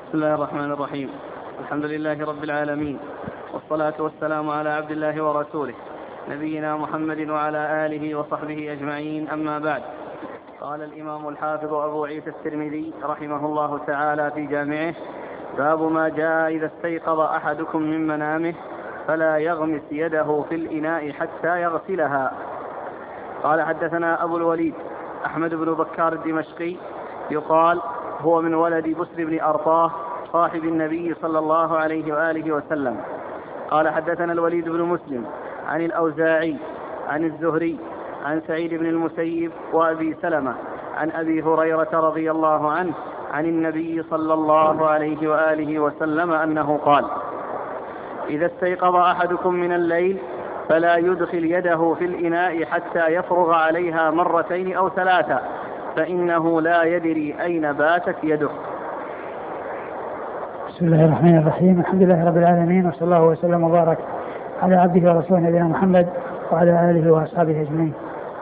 بسم الله الرحمن الرحيم. الحمد لله رب العالمين، والصلاة والسلام على عبد الله ورسوله نبينا محمد وعلى آله وصحبه أجمعين، أما بعد. قال الإمام الحافظ أبو عيسى الترمذي رحمه الله تعالى في جامعه: باب ما جاء إذا استيقظ أحدكم من منامه فلا يغمس يده في الإناء حتى يغسلها. قال: حدثنا أبو الوليد أحمد بن بكار الدمشقي، يقال هو من ولد بسر بن أرطاه صاحب النبي صلى الله عليه وآله وسلم. قال: حدثنا الوليد بن مسلم عن الأوزاعي عن الزهري عن سعيد بن المسيب وأبي سلمة عن أبي هريرة رضي الله عنه عن النبي صلى الله عليه وآله وسلم أنه قال: إذا استيقظ أحدكم من الليل فلا يدخل يده في الإناء حتى يفرغ عليها مرتين أو ثلاثة، فإنه لا يدري أين باتت يده. بسم الله الرحمن الرحيم. الحمد لله رب العالمين، وصلى الله وسلم وبارك على عبده ورسوله نبينا محمد وعلى آله وأصحابه أجمعين.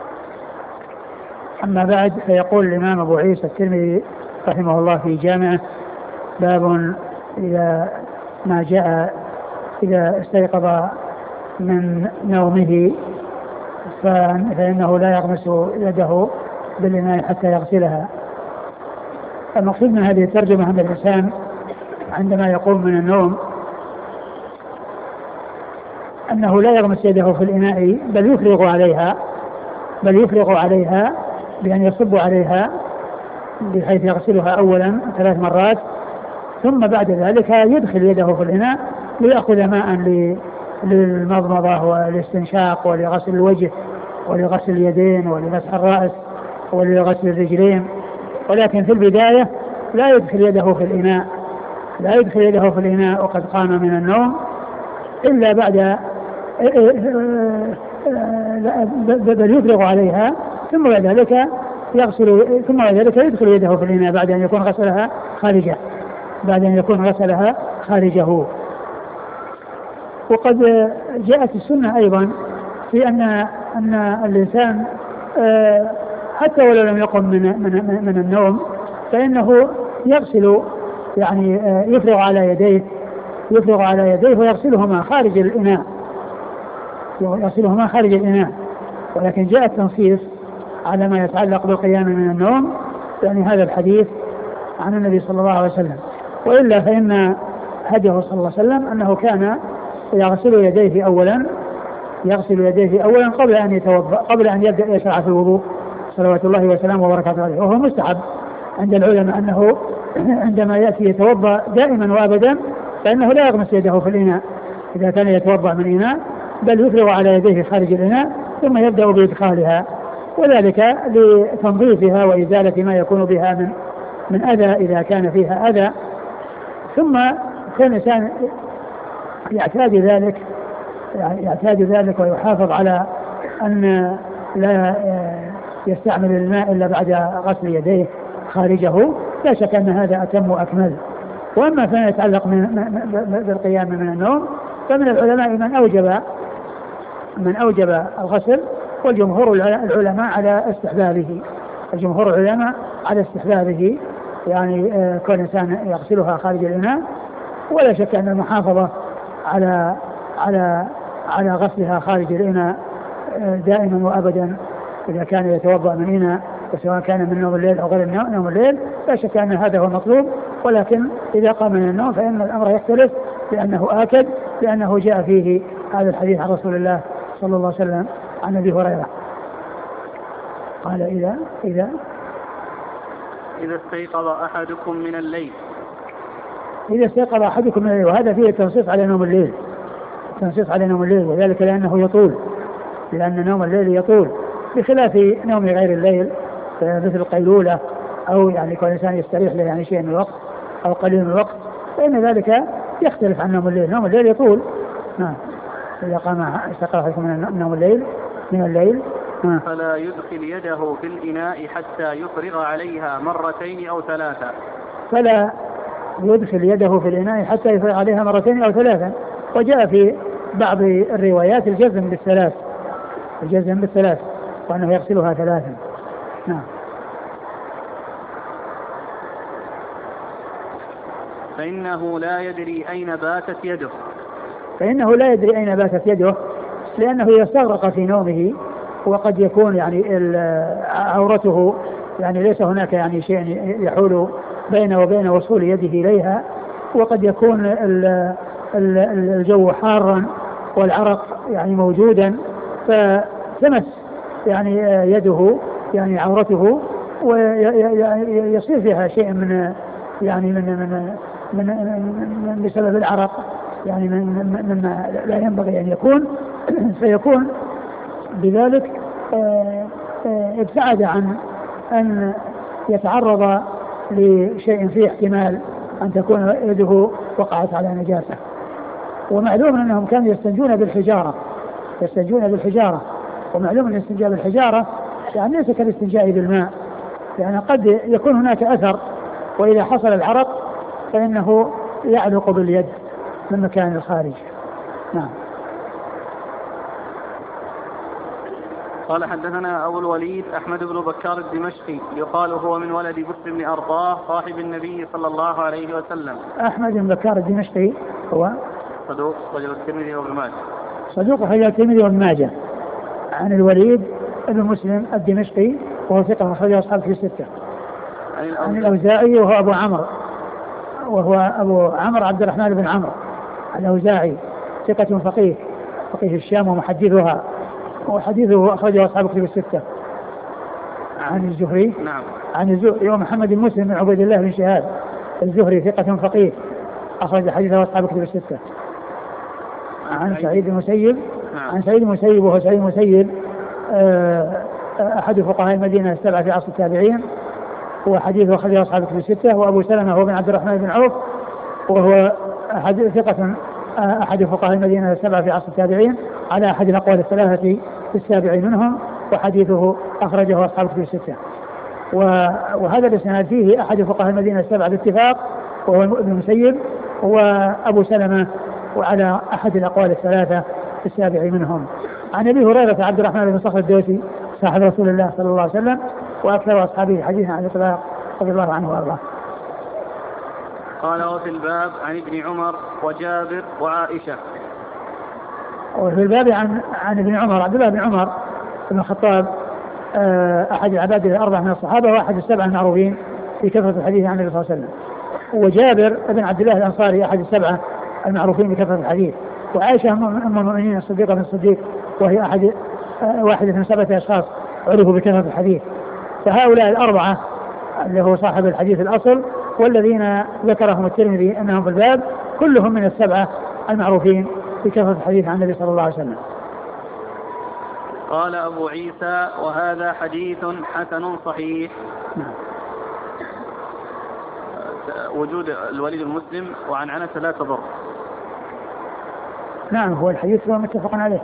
أما بعد، فيقول الإمام أبو عيسى الترمذي رحمه الله في جامعه: باب إذا ما جاء إذا استيقظ من نومه فإنه لا يغمس يده بالإناء حتى يغسلها. المقصود من هذه الترجمة أن الإنسان عندما يقوم من النوم أنه لا يغمس يده في الإناء، بل يفرغ عليها بأن يصب عليها بحيث يغسلها أولا 3 مرات، ثم بعد ذلك يدخل يده في الإناء ليأخذ ماء للمضمضة والاستنشاق ولغسل الوجه ولغسل اليدين ولمسح الرأس ولغسل الرجلين. ولكن في البداية لا يدخل يده في الإناء وقد قام من النوم إلا بعد بل يفرغ عليها، ثم بعد ذلك يدخل يده في الإناء بعد أن يكون غسلها خارجه. وقد جاءت السنة أيضا في أن الإنسان حتى ولو لم يقم من النوم فإنه يغسل، يعني يفرغ على يديه ويغسلهما خارج الإناء. ولكن جاء التنصيص على ما يتعلق بالقيام من النوم، يعني هذا الحديث عن النبي صلى الله عليه وسلم. وإلا فإن هديه صلى الله عليه وسلم أنه كان يغسل يديه أولا قبل أن يبدأ يشرع في الوضوء صلوات الله وسلامه وبركاته عليه. وهو مستحب عند العلماء أنه عندما يأتي يتوضأ دائما وأبدا فإنه لا يغمس يده في الإناء إذا كان يتوضأ من إناء، بل يفرغ على يديه خارج الإناء ثم يبدأ بإدخالها، وذلك لتنظيفها وإزالة ما يكون بها من أذى إذا كان فيها أذى. ثم كان الإنسان يعتاد ذلك ويحافظ على أن لا يستعمل الماء إلا بعد غسل يديه خارجه. لا شك أن هذا أتم وأكمل. وأما فيما يتعلق بالقيام من النوم فمن العلماء من أوجب الغسل، والجمهور العلماء على استحبابه، يعني كل إنسان يغسلها خارج الإناء. ولا شك أن المحافظة على غسلها خارج الإناء دائما وأبدا إذا كان يتوضأ من إناء، وسواء كان من نوم الليل أو غير نوم الليل، لا شك أن هذا هو المطلوب. ولكن إذا قام من النوم فإن الأمر يختلف، لأنه آكد، لأنه جاء فيه هذا الحديث عن رسول الله صلى الله عليه وسلم عن أبي هريرة قال: إذا استيقظ أحدكم من الليل. وهذا فيه التنصيص على نوم الليل، وذلك لأنه يطول، لأن نوم الليل يطول بخلاف نوم غير الليل مثل القيلولة، أو يعني كل إنسان يستريح له يعني شيء من الوقت أو قليل من الوقت، فإن ذلك يختلف عن نوم الليل. نوم الليل يطول. إذا استيقظ أحدكم من الليل فلا يدخل يده في الإناء حتى يفرغ عليها مرتين أو ثلاثة. فلا يدخل يده في الإناء حتى يفرغ عليها مرتين أو ثلاثة. وجاء في بعض الروايات الجزم بالثلاث وأنه يغسلها 3. فإنه لا يدري أين باتت يده. فإنه لا يدري أين باتت يده، لأنه يستغرق في نومه، وقد يكون يعني عورته يعني ليس هناك يعني شيء يحول بينه وبين وصول يده إليها، وقد يكون الجو حارا والعرق يعني موجودا، فتمس يعني يده يعني عورته ويصير فيها شيء من يعني من بسبب العرق، يعني مما لا ينبغي أن يكون. فيكون بذلك ابتعد عن أن يتعرض لشيء فيه احتمال أن تكون يده وقعت على نجاسة. ومعلوم أنهم كانوا يستنجون بالحجارة، ومعلوم أن الاستنجاء بالحجارة يعني ليس كالاستنجاء بالماء، يعني قد يكون هناك أثر، وإذا حصل العرق فإنه يعلق باليد من مكان الخارج. نعم. قال حدثنا أبو الوليد أحمد بن بكار الدمشقي يقال هو من ولد بسر بن أرطاه صاحب النبي صلى الله عليه وسلم. أحمد بن بكار الدمشقي هو صدوق رجل الترمذي وابن ماجه. صدوق رجل الترمذي وابن ماجه. عن الوليد بن مسلم الدمشقي وهو ثقة أخرجه أصحاب في الستة. عن الأوزاعي وهو أبو عمرو، عبد الرحمن بن عمرو الأوزاعي، ثقة فقيه الشام ومحدثها، وحديثه أخرجه أصحاب كتب الستة. عن الزهري. نعم. عن الزهري ومحمد بن مسلم بن عبيد الله بن شهاب الزهري، ثقة فقيه أخرج حديثه أصحاب كتب الستة. عن سعيد بن المسيب. نعم. عن سعيد بن المسيب وهو سعيد بن المسيب أحد فقهاء المدينة السبعة في عصر التابعين، وحديثه أخرجه أصحاب كتب الستة. وأبو سلمة هو بن عبد الرحمن بن عوف وهو أحد فقهاء المدينة السبعة في عصر التابعين على أحد الأقوال الثلاثة في السابع منهم، وحديثه أخرجه أصحاب كتب الستة. وهذا الإسناد فيه أحد فقهاء المدينة السبعة باتفاق وهو ابن المسيب وأبو سلمة، وعلى أحد الأقوال الثلاثة في السابع منهم. عن أبي هريرة عبد الرحمن بن صخر الدوسي صاحب رسول الله صلى الله عليه وسلم وأكثر أصحابه حديثا عن الإطلاق رضي الله عنه وأرضاه. قال وفي الباب عن ابن عمر وجابر وعائشة. وفي الباب عن ابن عمر عبد الله بن عمر بن الخطاب أحد العباد الأربعة من الصحابة وأحد السبعة المعروفين في كثرة الحديث عن النبي صلى الله عليه وسلم. وجابر بن عبد الله الأنصاري أحد السبعة المعروفين بكثرة الحديث. وعائشة أم المؤمنين الصديقة بن الصديق وهي واحدة من 7 أشخاص عرفوا بكثرة الحديث. فهؤلاء الأربعة اللي هو صاحب الحديث الأصل والذين ذكرهم الترمذي أنهم في الباب كلهم من السبعة المعروفين بكثرة الحديث عن النبي صلى الله عليه وسلم. قال أبو عيسى وهذا حديث حسن صحيح. وجود الوليد المسلم وعن عنس لا تضر. نعم هو الحديث هو متفق عليه.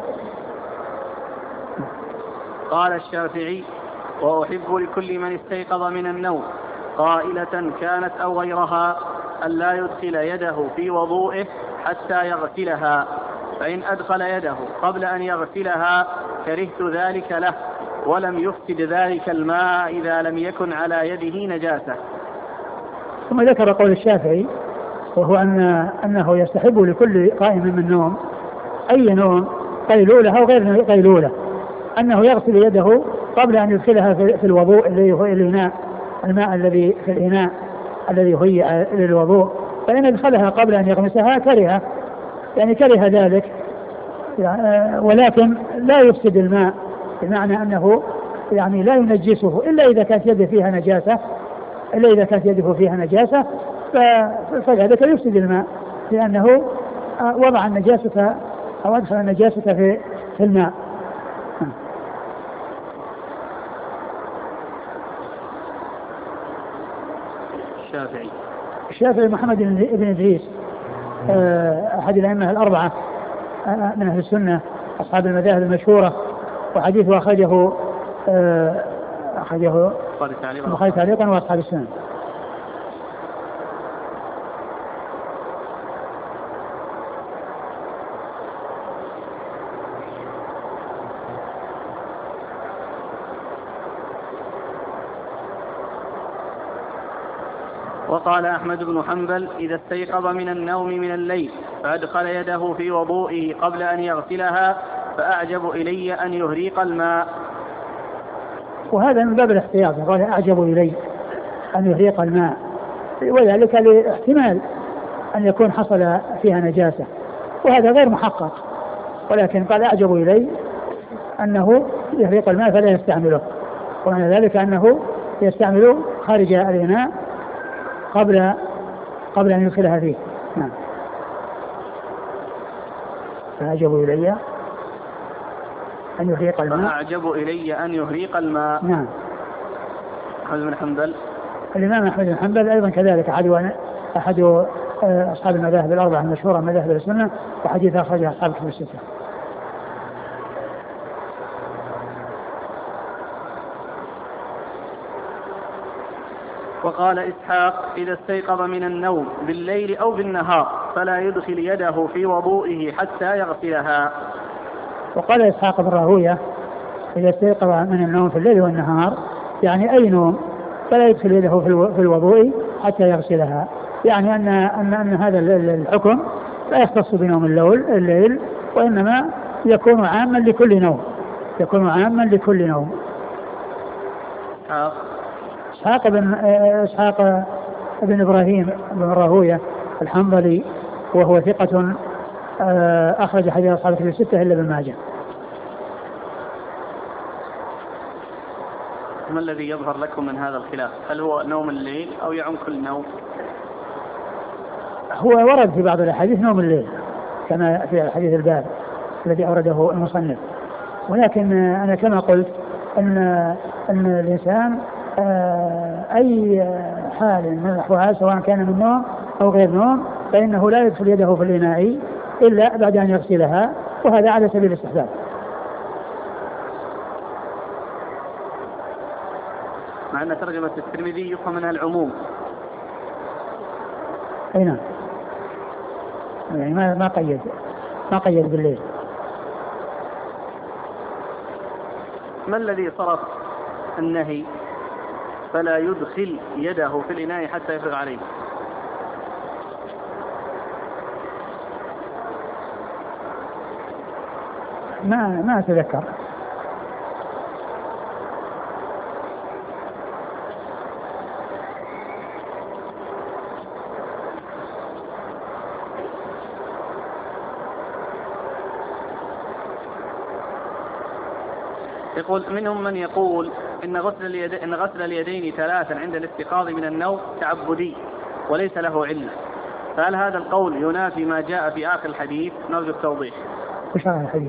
قال الشافعي وأحب لكل من استيقظ من النوم قائلة كانت أو غيرها ألا يدخل يده في وضوئه حتى يغسلها، فإن أدخل يده قبل أن يغسلها كرهت ذلك له، ولم يفسد ذلك الماء إذا لم يكن على يده نجاسة. ثم ذكر قول الشافعي وهو أنه يستحب لكل قائم من النوم أي نوم قيلولة أو غير قيلولة أنه يغسل يده قبل أن يدخلها في الوضوء الذي هو الإناء، الماء الذي في الإناء الذي هي للوضوء، فإن أدخلها قبل أن يغمسها كره ذلك، ولكن لا يفسد الماء، بمعنى أنه يعني لا ينجسه إلا إذا كانت يده فيها نجاسة، فذلك يفسد الماء لأنه وضع النجاسة أو أدخل النجاسة في الماء. الشافعي محمد بن إدريس أحد الأئمة الأربعة من أهل السنة أصحاب المذاهب المشهورة، وحديثه أخرجه البخاري تعليقا وأصحاب السنن. وقال أحمد بن حنبل إذا استيقظ من النوم من الليل فأدخل يده في وضوئه قبل أن يغسلها فأعجب إلي أن يهريق الماء. وهذا من باب الاحتياط، قال أعجب إلي أن يهريق الماء، وذلك لاحتمال أن يكون حصل فيها نجاسة، وهذا غير محقق، ولكن قال أعجب إلي أنه يهريق الماء فلا يستعمله، ومعنى ذلك أنه يستعمله خارج الإناء قبل أن يدخلها فيه. نعم. فأعجب إلي أن يهريق الماء. فأعجب إلي أن يهريق الماء. نعم. أحمد بن حنبل. الإمام أحمد بن حنبل أيضا كذلك أحد أصحاب المذاهب الأربعة المشهورة من مذاهب السنة، وحديث أخرجه أصحاب الكتب الستة. وقال إسحاق إذا استيقظ من النوم بالليل أو بالنهار فلا يدخل يده في وضوئه حتى يغسلها. وقال إسحاق بن راهوية إذا استيقظ من النوم في الليل والنهار، يعني أي نوم، فلا يدخل يده في الوضوء حتى يغسلها، يعني أن هذا الحكم لا يختص بنوم الليل، وإنما يكون عاما لكل نوم، يكون عاما لكل نوم. إسحاق بن إبراهيم بن راهوية الحنظلي، وهو ثقة أخرج حديث أصحاب الكتب الستة إلا ابن ماجه. ما الذي يظهر لكم من هذا الخلاف؟ هل هو نوم الليل أو يعم كل نوم؟ هو ورد في بعض الأحاديث نوم الليل كما في حديث الباب الذي أورده المصنف، ولكن أنا كما قلت أن الإنسان أي حال من الأحوال سواء كان من نوم أو غير نوم فإنه لا يدخل يده في الإناء إلا بعد أن يغسلها، وهذا على سبيل الاستحباب. مع أن ترجمة الترمذي يفهم منها العموم. أي نعم، يعني ما قيد بالليل. ما الذي صرف النهي فلا يدخل يده في الإناء حتى يفرغ عليه؟ ما أتذكر. يقول منهم من يقول إن غسل اليدين ثلاثا عند الاستيقاظ من النوم تعبدي وليس له علة، فهل هذا القول ينافي ما جاء في آخر الحديث؟ نرجو التوضيح. وش هذا الحديث؟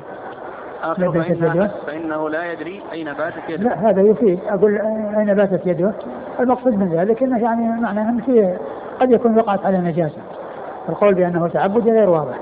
فإنه لا يدري أين باتت يده. لا، هذا يفيد، أقول أين باتت يده، المقصود من ذلك أنه يعني معناه أن فيه قد يكون وقعت على نجاسة، القول بأنه تعبد غير واضح.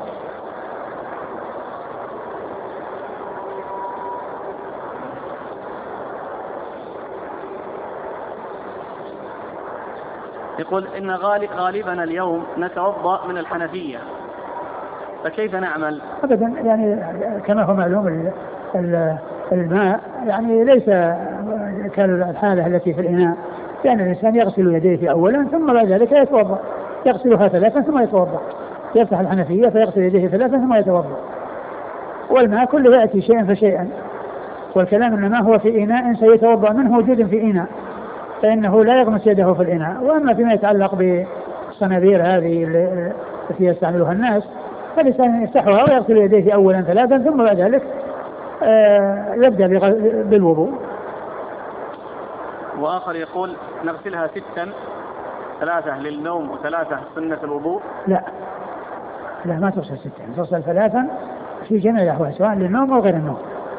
يقول إن غالبنا اليوم نتوضأ من الحنفية، فكيف نعمل؟ أبدا، يعني كما هو معلوم الماء يعني ليس كالحالة التي في الإناء، يعني الإنسان يغسل يديه أولا ثم بعد ذلك يتوضأ، يغسلها ثلاثا ثم يتوضأ، يفتح الحنفية فيغسل يديه ثلاثا ثم يتوضأ، والماء كله يأتي شيئا فشيئا، والكلام إنما هو في إناء سيتوضأ منه وجود في إناء، فإنه لا يغمس يده في الإناء. وأما فيما يتعلق بالصنابير هذه التي يستعملها الناس، فالإنسان يفتحها ويغسل يديه أولا ثلاثا ثم بعد ذلك يبدأ بالوضوء. وآخر يقول نغسلها ستا، ثلاثة للنوم وثلاثة سنة الوضوء. لا ما تغسل ستا، تغسل ثلاثا في جميع الأحوال سواء للنوم أو غير النوم.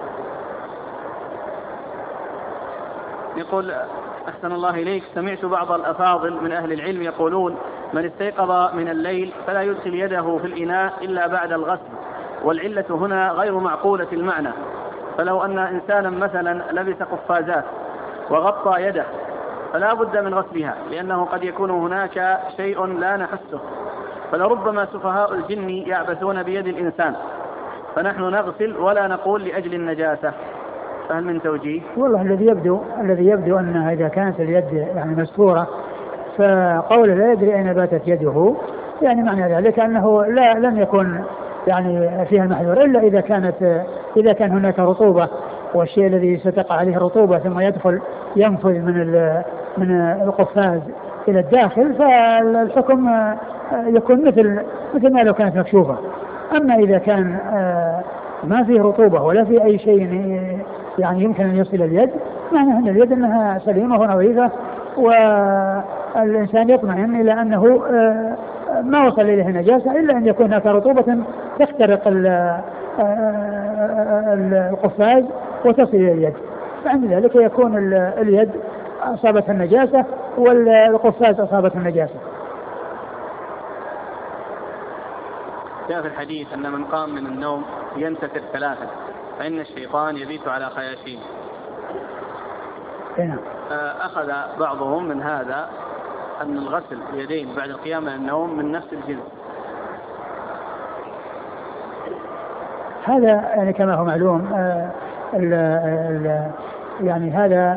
يقول أحسن الله إليك، سمعت بعض الأفاضل من أهل العلم يقولون من استيقظ من الليل فلا يدخل يده في الإناء إلا بعد الغسل، والعلة هنا غير معقولة المعنى، فلو أن إنسانا مثلا لبس قفازات وغطى يده فلا بد من غسلها، لأنه قد يكون هناك شيء لا نحسه، فلربما سفهاء الجن يعبثون بيد الإنسان، فنحن نغسل ولا نقول لأجل النجاسة، فهل من توجيه؟ والله الذي يبدو أنها إذا كانت اليد يعني مستورة فقول لا يدري أين باتت يده يعني معنى ذلك أنه لم يكن يعني فيها المحذور إلا إذا كان هناك رطوبة، والشيء الذي ستقع عليه رطوبة ثم ينفذ من القفاز إلى الداخل، فالحكم يكون مثل ما لو كانت مكشوفة. أما إذا كان ما فيه رطوبة ولا في أي شيء يعني يمكن أن يصل اليد، معنى أن اليد أنها سليمة ونظيفة، والإنسان يطمئن إلى أنه ما وصل إليه نجاسة إلا أن يكون هناك رطوبة تخترق القفاز وتصل إلى اليد، فعند ذلك يكون اليد أصابت النجاسة والقفاز أصابت النجاسة. جاء في الحديث أن من قام من النوم ينتثر ثلاثة فإن الشيطان يبيت على خياشيم. أخذ بعضهم من هذا أن الغسل اليدين بعد القيام من النوم من نفس الجنس. هذا يعني كما هو معلوم يعني هذا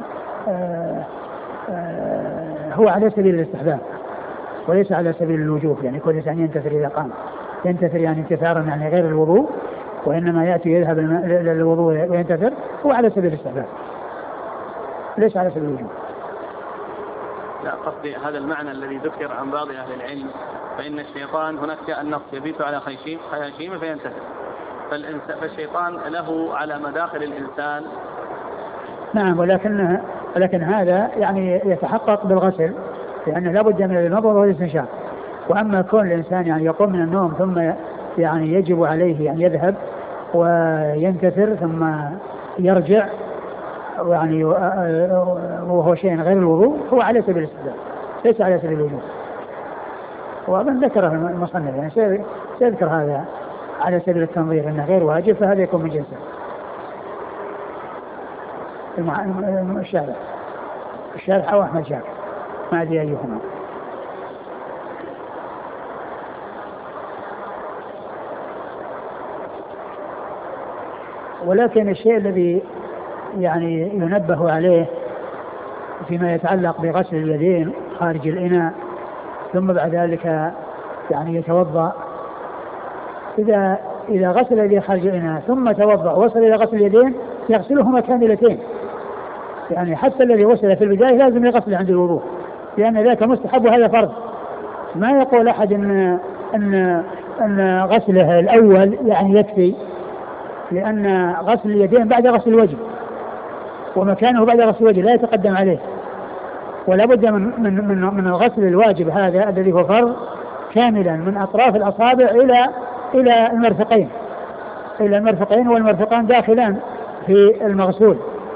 هو على سبيل الاستحباب وليس على سبيل الوجوب. يعني كل إنسان ينتثر إذا قام، ينتثر يعني انتثارا يعني غير الوضوء، وإنما يأتي يذهب للوضوء وينتثر، هو على سبيل الاستحباب ليس على سبيل الوجوب. لا، قصدي هذا المعنى الذي ذكر عن بعض أهل العلم، فإن الشيطان هناك جاء النص يبيت على خياشيم فينتثر، فالشيطان له على مداخل الإنسان. نعم، ولكن هذا يعني يتحقق بالغسل، لأنه لا بد من المضمضة والاستنشاق. وأما كون الإنسان يعني يقوم من النوم ثم يعني يجب عليه يعني يذهب وينتثر ثم يرجع يعني وهو شيء غير الوضوء، هو على سبيل الاستحباب ليس على سبيل الوجوب. ومن ذكره المصنف يعني سيذكر هذا على سبيل التنظير أنه غير واجب، فهذا يكون من جنسه. الشارح أو أحمد شاكر ما أدري أيهما. ولكن الشيء الذي يعني ينبه عليه فيما يتعلق بغسل اليدين خارج الإناء ثم بعد ذلك يعني يتوضأ، إذا غسل اليدين خارج الإناء ثم توضأ وصل إلى غسل اليدين يغسلهما كاملتين. يعني حتى الذي وصل في البداية لازم يغسل عند الوضوء، لأن ذاك مستحب وهذا فرض. ما يقول أحد أن غسله الأول يعني يكفي، لأن غسل اليدين بعد غسل الوجه، ومكانه بعد غسل الوجه لا يتقدم عليه، ولا بد من الغسل الواجب هذا الذي هو فرض كاملا من أطراف الأصابع إلى المرفقين، والمرفقان داخلان في المغسول،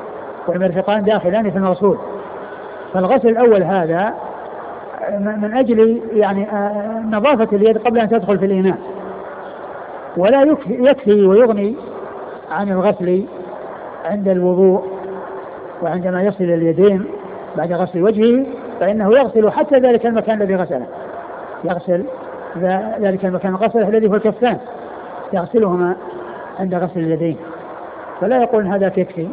فالغسل الأول هذا من أجل يعني نظافة اليد قبل أن تدخل في الإناء، ولا يكفي ويغني عن الغسل عند الوضوء. وعندما يغسل اليدين بعد غسل وجهه فإنه يغسل حتى ذلك المكان الذي غسله، يغسل ذلك المكان غسله الذي هو الكفان، يغسلهما عند غسل اليدين، فلا يقول هذا يكفي.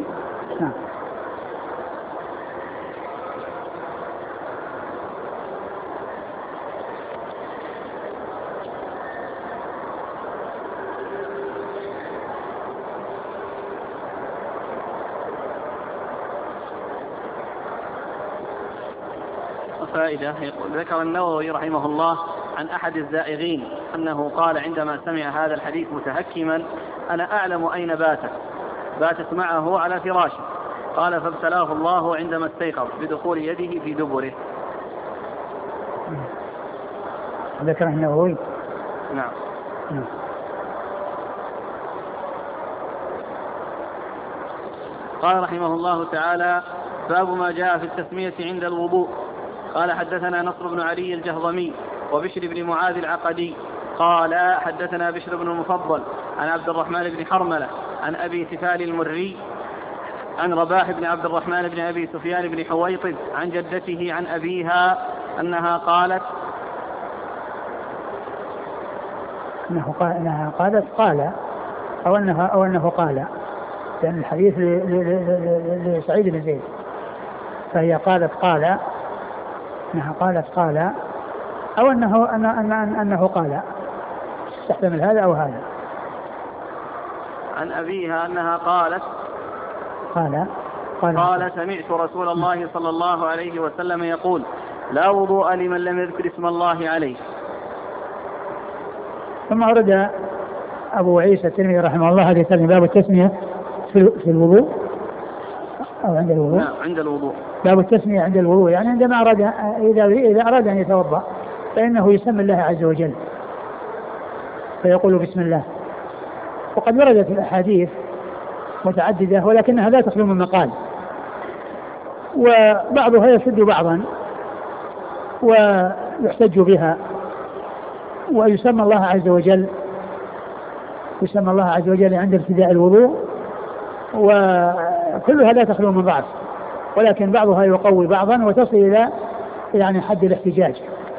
فائدة. ذكر النووي رحمه الله عن أحد الزائغين أنه قال عندما سمع هذا الحديث متهكما: أنا أعلم أين باتت معه على فراشه. قال: فابتلاه الله عندما استيقظ بدخول يده في دبره. ذكر النووي. نعم. قال رحمه الله تعالى: باب ما جاء في التسمية عند الوضوء. قال: حدثنا نصر بن علي الجهضمي وبشر بن معاذ العقدي قال: حدثنا بشر بن المفضل عن عبد الرحمن بن حرملة عن أبي سفال المري عن رباح بن عبد الرحمن بن أبي سفيان بن حويطب عن جدته عن أبيها أنها قالت قال أو أنه قال، لأن الحديث لسعيد بن زيد، فهي قالت قال أنها قالت قال، أو أنه قال، تحتمل هذا أو هذا. عن أبيها أنها قالت قال سمعت رسول الله صلى الله عليه وسلم يقول لا وضوء لمن لم يذكر اسم الله عليه. ثم أورد أبو عيسى الترمذي رحمه الله هذه الترجمة باب التسمية في الوضوء أو عند الوضوء. نعم عند الوضوء. باب التسمية عند الوضوء، يعني عندما إذا أراد أن يتوضأ فإنه يسمي الله عز وجل فيقول بسم الله. وقد وردت الأحاديث متعددة ولكنها لا تخلو من مقال، وبعضها يشد بعضا ويحتج بها، ويسمى الله عز وجل عند ابتداء الوضوء، وكلها لا تخلو من بعض، ولكن بعضها يقوي بعضا وتصل إلى يعني حد الاحتجاج.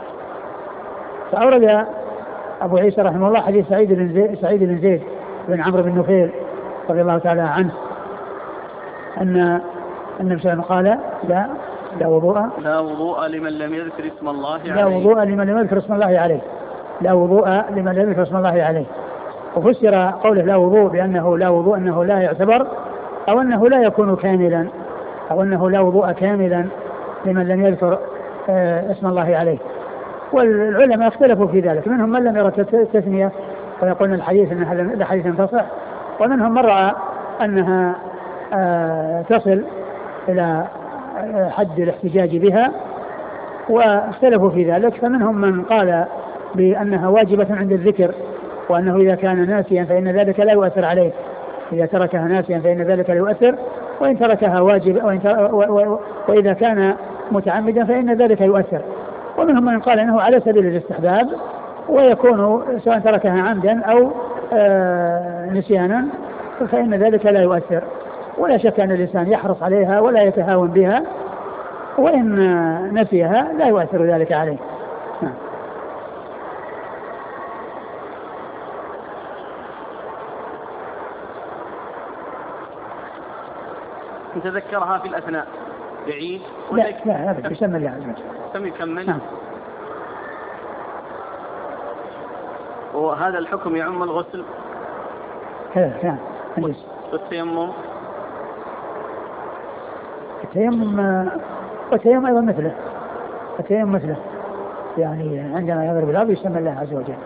فأورد أبو عيسى رحمه الله حديث سعيد بن زيد بن عمرو بن نفيل رضي الله تعالى عنه أن النبي صلى الله عليه وسلم قال لا وضوء لمن لم يذكر اسم الله عليه. لا وضوء لمن لم يذكر اسم الله عليه. لا وضوء لمن لم يذكر اسم الله عليه. وفسر قوله لا وضوء بأنه لا وضوء أنه لا يعتبر، أو أنه لا يكون كاملا، أو أنه لا وضوء كاملا لمن لم يذكر اسم الله عليه. والعلماء اختلفوا في ذلك، منهم من لم يرى التثنية ويقول الحديث أنها الحديث تصح، ومنهم من رأى أنها تصل إلى حد الاحتجاج بها واختلفوا في ذلك. فمنهم من قال بأنها واجبة عند الذكر، وأنه إذا كان ناسيا فإن ذلك لا يؤثر عليه، إذا تركها ناسيا فإن ذلك لا يؤثر، وإن تركها واجب وإذا كان متعمدا فإن ذلك يؤثر. ومنهم من قال أنه على سبيل الاستحباب، ويكون سواء تركها عمدا أو نسيانا فإن ذلك لا يؤثر. ولا شك أن الإنسان يحرص عليها ولا يتهاون بها، وإن نسيها لا يؤثر ذلك عليه. تذكرها في الأثناء بعيد؟ لا أبدا، يسمى الله عز وجل. كمل. وهذا الحكم يعم الغسل كذا والتيمم. التيمم أيضا مثله، يعني عندما يضرب الأرض يسمى الله عز وجل.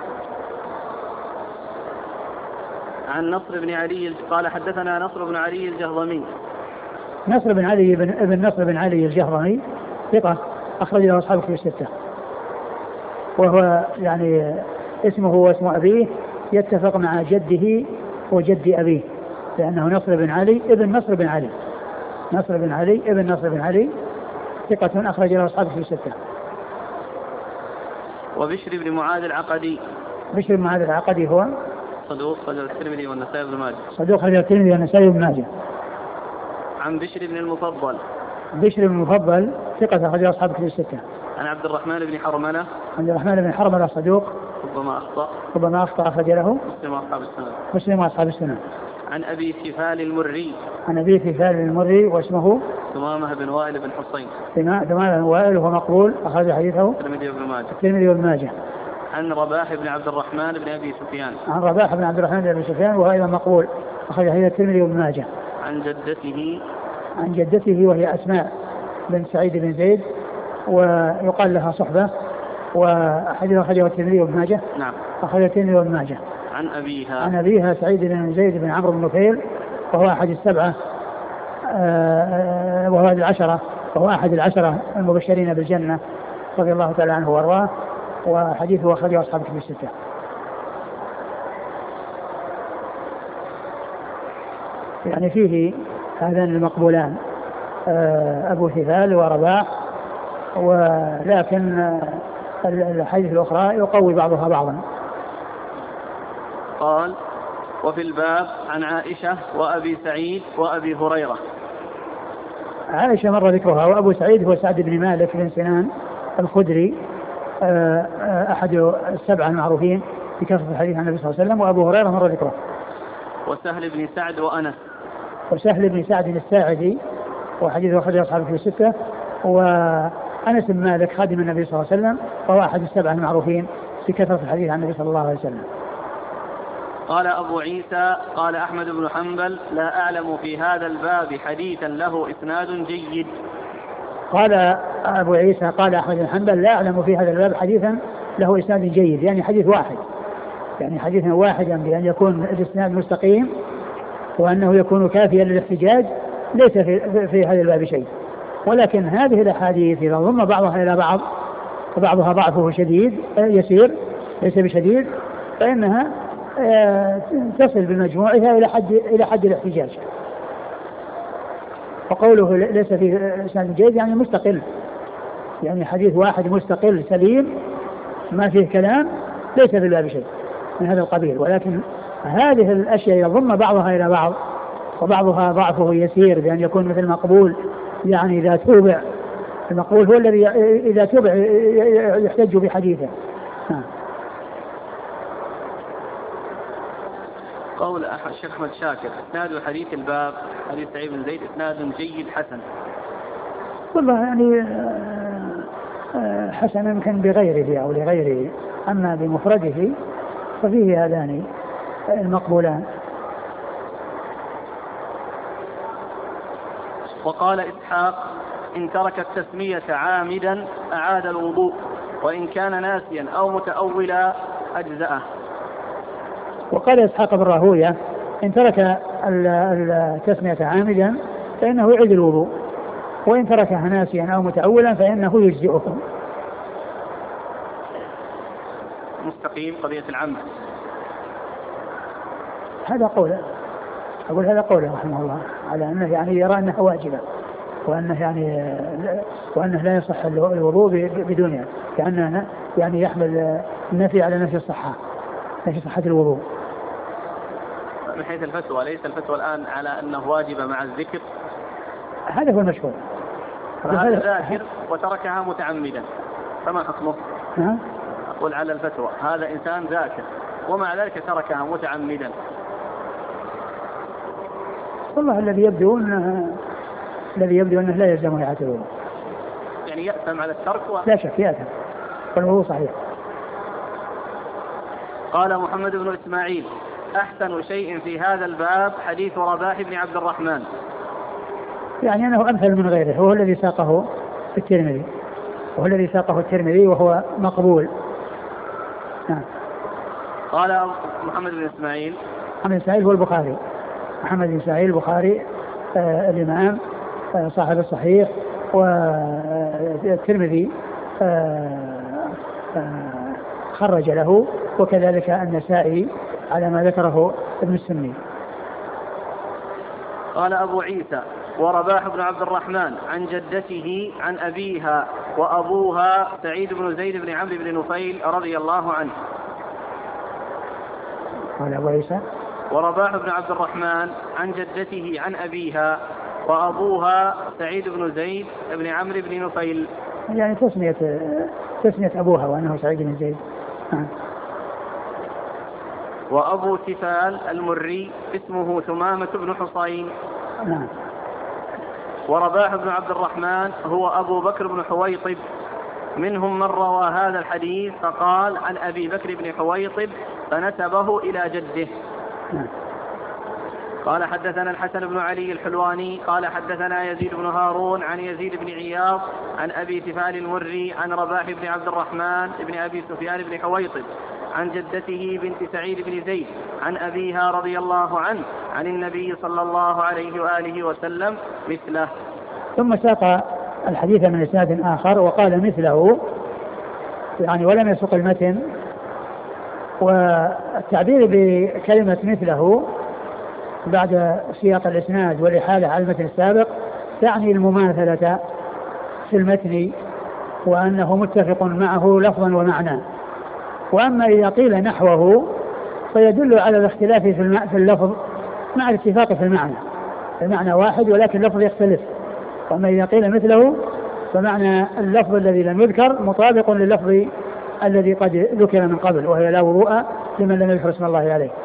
عن نصر بن علي قال حدثنا نصر بن علي الجهضمي. نصر بن علي ابن نصر بن علي الجهضمي ثقة أخرج له أصحاب الكتب الستة، وهو يعني اسمه واسم أبيه يتفق مع جده وجد أبيه، لأنه نصر بن علي ابن نصر بن علي، نصر بن علي ابن نصر بن علي ثقة أخرج له أصحاب الكتب الستة. وبشر بن معاذ العقدي. بشر بن معاذ العقدي هو صدوق خرج الترمذي والنسائي بن ماجه. صدوق خرج الترمذي والنسائي بن ماجه. عن بشر بن المفضل. بشر بن المفضل ثقة أخرج له أصحاب الكتب الستة. عن عبد الرحمن بن حرملة. عبد الرحمن بن حرملة صدوق ربما أخطأ أخرج له مسلم وأصحاب السنة. عن أبي ثفال المري. عن أبي ثفال المري واسمه ثمامة بن وائل بن حصين. ثمامة بن وائل وهو مقبول أخرج حديثه الترمذي وابن ماجه. عن رباح بن عبد الرحمن بن أبي سفيان. عن رباح بن عبد الرحمن بن أبي سفيان وهو أيضا مقبول أخرج حديث الترمذي وابن ماجه. عن جدته وهي أسماء بن سعيد بن زيد ويقال لها صحبة، وحديث أخرجه الترمذي وابن ماجه. نعم. أخرج الترمذي وابن ماجه. عن أبيها سعيد بن زيد بن عمرو بن نفيل وهو أحد السبعة وهو أحد العشرة المبشرين بالجنة رضي الله تعالى عنه وارضاه، وحديثه أخرجه أصحاب الكتب الستة. يعني فيه هذان المقبولان أبو ثفال ورباح، ولكن الحديث الأخرى يقوي بعضها بعضا. قال وفي الباب عن عائشة وأبي سعيد وأبي هريرة. عائشة مر ذكرها، وأبو سعيد هو سعد بن مالك بن سنان الخدري أحد السبعة المعروفين بكثرة الحديث عن النبي صلى الله عليه وسلم، وأبو هريرة مر ذكره. وسهل بن سعد وأنس. وسهل بن سعد الساعدي وحديثه أخرجه أصحاب الكتب الستة، أنس بن مالك خادم النبي صلى الله عليه وسلم، وهو أحد السبعة المعروفين بكثرة الحديث عن النبي صلى الله عليه وسلم. قال أبو عيسى قال أحمد بن حنبل لا أعلم في هذا الباب حديثا له إسناد جيد. قال أبو عيسى قال أحمد بن حنبل لا أعلم في هذا الباب حديثا له إسناد جيد، يعني حديث واحد، يعني حديثا واحدا بأن يكون الإسناد مستقيم وأنه يكون كافيا للاحتجاج، ليس في هذا الباب شيء. ولكن هذه الأحاديث إذا ضم بعضها إلى بعض وبعضها ضعفه شديد يسير ليس بشديد، فإنها تصل بمجموعها إلى حد الاحتجاج. وقوله ليس فيه إسناد جيد يعني مستقل، يعني حديث واحد مستقل سليم ما فيه كلام، ليس في الباب شيء من هذا القبيل. ولكن هذه الأشياء يضم بعضها إلى بعض وبعضها ضعفه يسير بأن يكون مثل مقبول، يعني إذا توبع، المقبول هو الذي إذا توبع يحتج بحديثه. قول الشيخ أحمد شاكر إسناد حديث الباب حديث سعيد بن زيد إسناد جيد حسن. والله يعني حسن يمكن بغيره أو لغيره، أما بمفرده ففيه هذان المقبولان. وقال إسحاق إن ترك التسمية عامدا أعاد الوضوء وإن كان ناسيا أو متأولا أجزأه. وقال إسحاق بن راهوية إن ترك التسمية عامدا فإنه يعيد الوضوء، وإن تركها ناسيا أو متأولا فإنه يجزئه. مستقيم قضية العمد. هذا قوله، أقول هذا قوله رحمه الله على أنه يعني يرى أنها واجبة، وأنه لا يصح الوضوء بدونها، كأنه يعني يحمل النفي على نفي الصحة، نفي صحة الوضوء. من حيث الفتوى ليس الفتوى الآن على أنه واجب مع الذكر، هذا هو المشهور. هذا ذاكر وتركها متعمدا فما حكمه؟ أقول على الفتوى هذا إنسان ذاكر ومع ذلك تركها متعمدا. والله الذي يبدو أنه لا يلزم إعادة الوضوء، يعني يأثم على الترك لا شك يأثم، فالوضوء صحيح. قال محمد بن إسماعيل أحسن شيء في هذا الباب حديث رباح بن عبد الرحمن، يعني أنه أمثل من غيره، وهو الذي ساقه الترمذي وهو مقبول. قال محمد بن إسماعيل هو البخاري، محمد بن إسماعيل البخاري الإمام صاحب الصحيح، والترمذي خرج له، وكذلك النسائي على ما ذكره ابن السني. قال أبو عيسى ورباح بن عبد الرحمن عن جدته عن أبيها وأبوها سعيد بن زيد بن عمرو بن نفيل رضي الله عنه. قال أبو عيسى ورباح بن عبد الرحمن عن جدته عن أبيها وأبوها سعيد بن زيد بن عمرو بن نفيل، يعني تسمية أبوها وأنه سعيد بن زيد. وأبو تفال المري اسمه ثمامة بن حصين. ورباح بن عبد الرحمن هو أبو بكر بن حويطب، منهم من روى هذا الحديث فقال عن أبي بكر بن حويطب فنسبه إلى جده. قال حدثنا الحسن بن علي الحلواني قال حدثنا يزيد بن هارون عن يزيد بن عياض عن أبي تفال المري عن رباح بن عبد الرحمن بن أبي سفيان بن حويطب عن جدته بنت سعيد بن زيد عن أبيها رضي الله عنه عن النبي صلى الله عليه وآله وسلم مثله. ثم ساق الحديث من إسناد آخر وقال مثله، يعني ولم يسق المتن. والتعبير بكلمة مثله بعد سياق الإسناد والإحالة على المتن السابق تعني المماثلة في المتن، وأنه متفق معه لفظا ومعنى. وأما إذا قيل نحوه فيدل على الاختلاف في اللفظ مع الاتفاق في المعنى، المعنى واحد ولكن اللفظ يختلف. وأما إذا قيل مثله فمعنى اللفظ الذي لم يذكر مطابق لللفظ الذي قد ذكر من قبل، وهي لا وضوء لمن لم يذكر اسم الله عليه.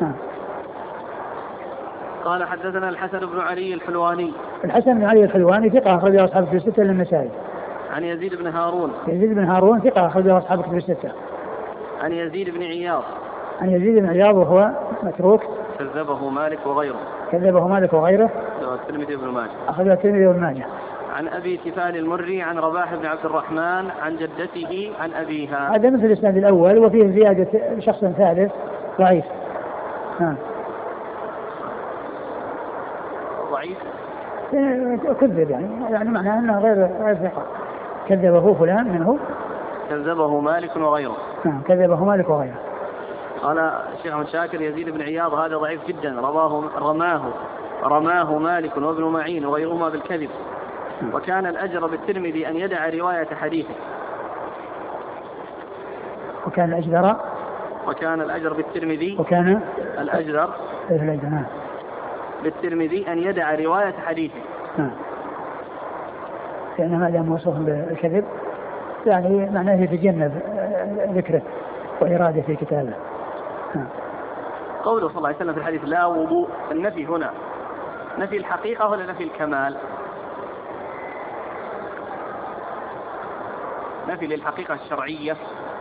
قال حدثنا الحسن بن علي الحلواني. الحسن بن علي الحلواني ثقة أخرجه أصحاب في الستة للنسائي. عن يزيد بن هارون. يزيد بن هارون ثقة أخرجه أصحاب الكتب الستة. عن يزيد بن عياض. عن يزيد بن عياض وهو متروك. كذبه مالك وغيره. كذبه مالك وغيره. الترمذي وابن ماجه. أخرجه الترمذي وابن ماجه. عن أبي تفال المري عن رباح بن عبد الرحمن عن جدته عن أبيها. هذا مثل الإسناد الأول وفيه زيادة شخص ثالث ضعيف. ضعيف كذب يعني معناه أنه غير ثقة. كذبه فلان منه. كذبه مالك وغيره. كذبه مالك وغيره. قال الشيخ أحمد شاكر يزيد بن عياض هذا ضعيف جدا، رماه مالك وابن معين وغيرهما بالكذب، وكان الأجر بالترمذي أن يدع رواية حديثه. وكان الأجر بالترمذي بالترمذي أن يدع رواية حديثه. لأن هذا موصوف بالكذب يعني معناه يتجنب ذكره وإرادة في كتابه. قوله صلى الله عليه وسلم في الحديث لا وضوء، النفي هنا نفي الحقيقة ولا نفي الكمال؟ نفي للحقيقة الشرعية.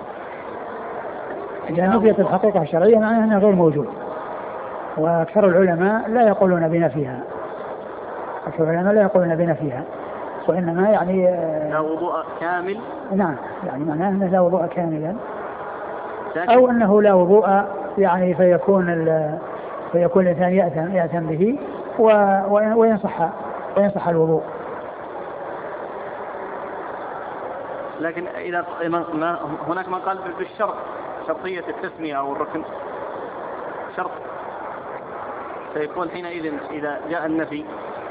إذا نفيت الحقيقة الشرعية معناه أنه غير موجود، وأكثر العلماء لا يقولون بنفيها. وإنما يعني لا وضوء كامل. نعم يعني معناه أنه لا وضوء كاملا، أو أنه لا وضوء يعني فيكون الإنسان يأثم به وينصح الوضوء. لكن إذا هناك من قال بالشرط، شرطية التسمية أو الركن شرط، فيكون حينئذ إذا جاء النفي.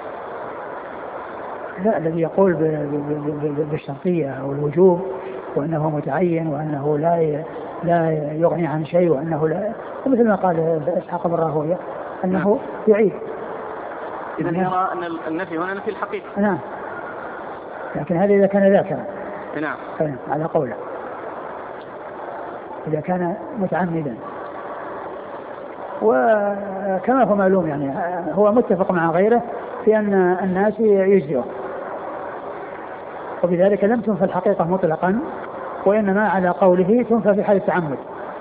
لا، الذي يقول بالشرطية أو الوجوب وأنه متعين وأنه لا يغني عن شيء وأنه لا، مثل ما قال إسحاق بن راهويه أنه يعيد. إذا يرى أن النفي هنا نفي الحقيقة. نعم، لكن هذا إذا كان ذاكرا. نعم على قوله إذا كان متعمدا. وكما هو معلوم يعني هو متفق مع غيره في أن الناس يجزئوا، وبذلك لم تنفى الحقيقة مطلقا، وإنما على قوله تنفى في حال التعمد.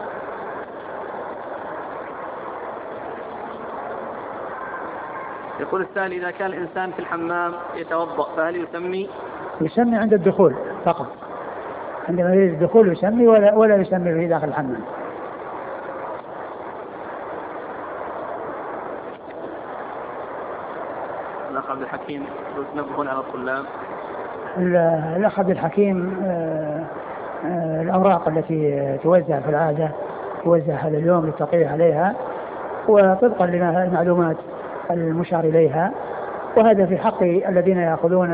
يقول السائل إذا كان الإنسان في الحمام يتوضأ فهل يسمي عند الدخول فقط، عندما يريد الدخول يسمي ولا يسمي في داخل الحمام. الأخ عبد الحكيم يتنبهون على الطلاب. الأخ عبد الحكيم الأوراق التي توزع في العادة توزع هذا اليوم للتقرير عليها وطبقا للمعلومات المشار إليها، وهذا في حق الذين يأخذون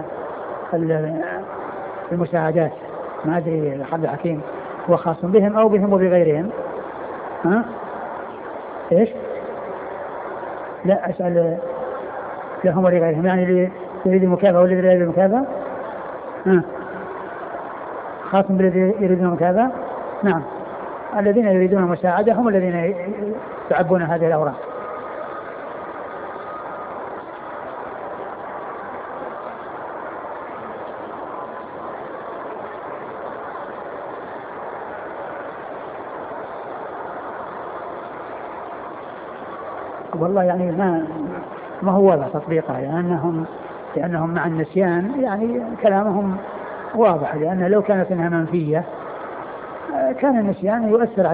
المساعدات. ما أدري الأخ عبد الحكيم هو خاص بهم أو بهم وبغيرهم. إيش؟ لا أسأل لهم ولغيرهم، يعني اللي يريد المكافأة والذي لا يريد المكافأة خاص بالذي يريدون المكافأة. نعم، الذين يريدون المساعدة هم الذين يعبون هذه الأوراق. والله يعني ما هو واضح تطبيقه، لأنهم مع النسيان يعني كلامهم واضح، لأن لو كانت انها منفية كان النسيان يؤثر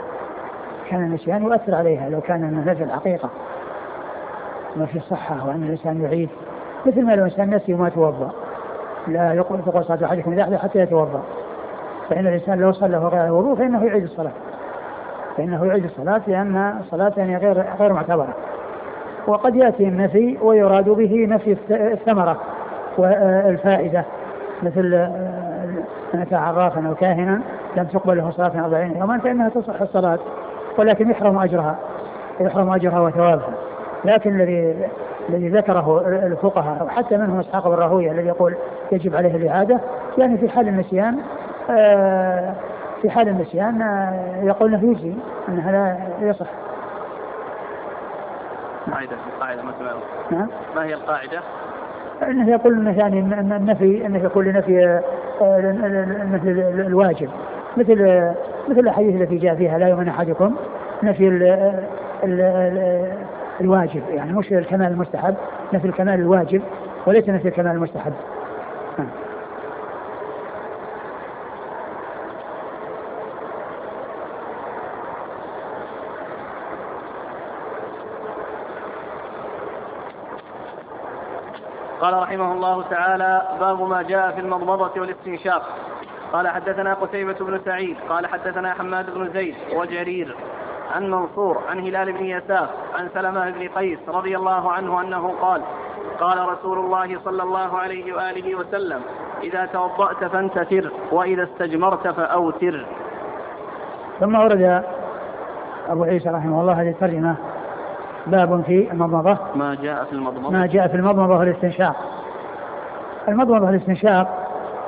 عليها، لو كان نفي الحقيقة ما في صحة وأن الإنسان يعيد، مثل ما لو الإنسان نسي وما توضأ لا تقول صلاة أحدكم إذا أحدث حتى يتوضأ، فإن الإنسان لو صلى غير الوضوء فإنه يعيد الصلاة لأن الصلاة يعني غير معتبرة. وقد يأتي النفي ويراد به نفي الثمرة والفائدة، مثل من أتى عرافا أو كاهنا لم تقبل له صلاة 40 يوما فإنها تصح الصلاة ولكن يحرم أجرها وثوابها. لكن الذي ذكره الفقهاء وحتى منهم إسحاق بن راهويه الذي يقول يجب عليه الإعادة، يعني في حال النسيان يقول انه يجزي، انها لا يصح. قاعدة مثلا. نعم. ما هي القاعدة؟ أنه يقول أنه يعني النفي أنه يقول لنفي مثل الواجب، مثل الحديث التي جاء فيها لا يؤمن أحدكم، نفي الواجب، يعني مش الكمال المستحب، نفي الكمال الواجب وليس نفي الكمال المستحب. قال رحمه الله تعالى: باب ما جاء في المضمضة والاستنشاق. قال حدثنا قتيبة بن سعيد قال حدثنا حماد بن زيد وجرير عن منصور عن هلال بن يساف عن سلمة بن قيس رضي الله عنه أنه قال: قال رسول الله صلى الله عليه وآله وسلم: إذا توضأت فانتثر، وإذا استجمرت فأوتر. ثم ورد أبو عيسى رحمه الله هذه الترجمة: باب في المضمضة، ما جاء في المضمضة والاستنشاق. المضمضة والاستنشاق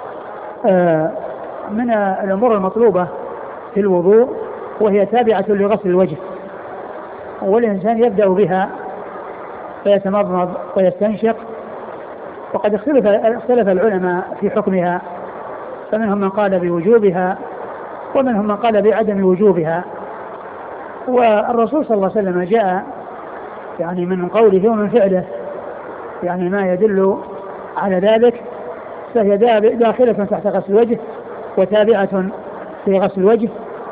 من الأمور المطلوبة في الوضوء، وهي تابعة لغسل الوجه، والإنسان يبدأ بها فيتمضمض ويستنشق. وقد اختلف العلماء في حكمها، فمنهم من قال بوجوبها ومنهم من قال بعدم وجوبها. والرسول صلى الله عليه وسلم جاء يعني من قوله ومن فعله يعني ما يدل على ذلك، فهي داخلة تحت غسل الوجه وتابعة في غسل الوجه.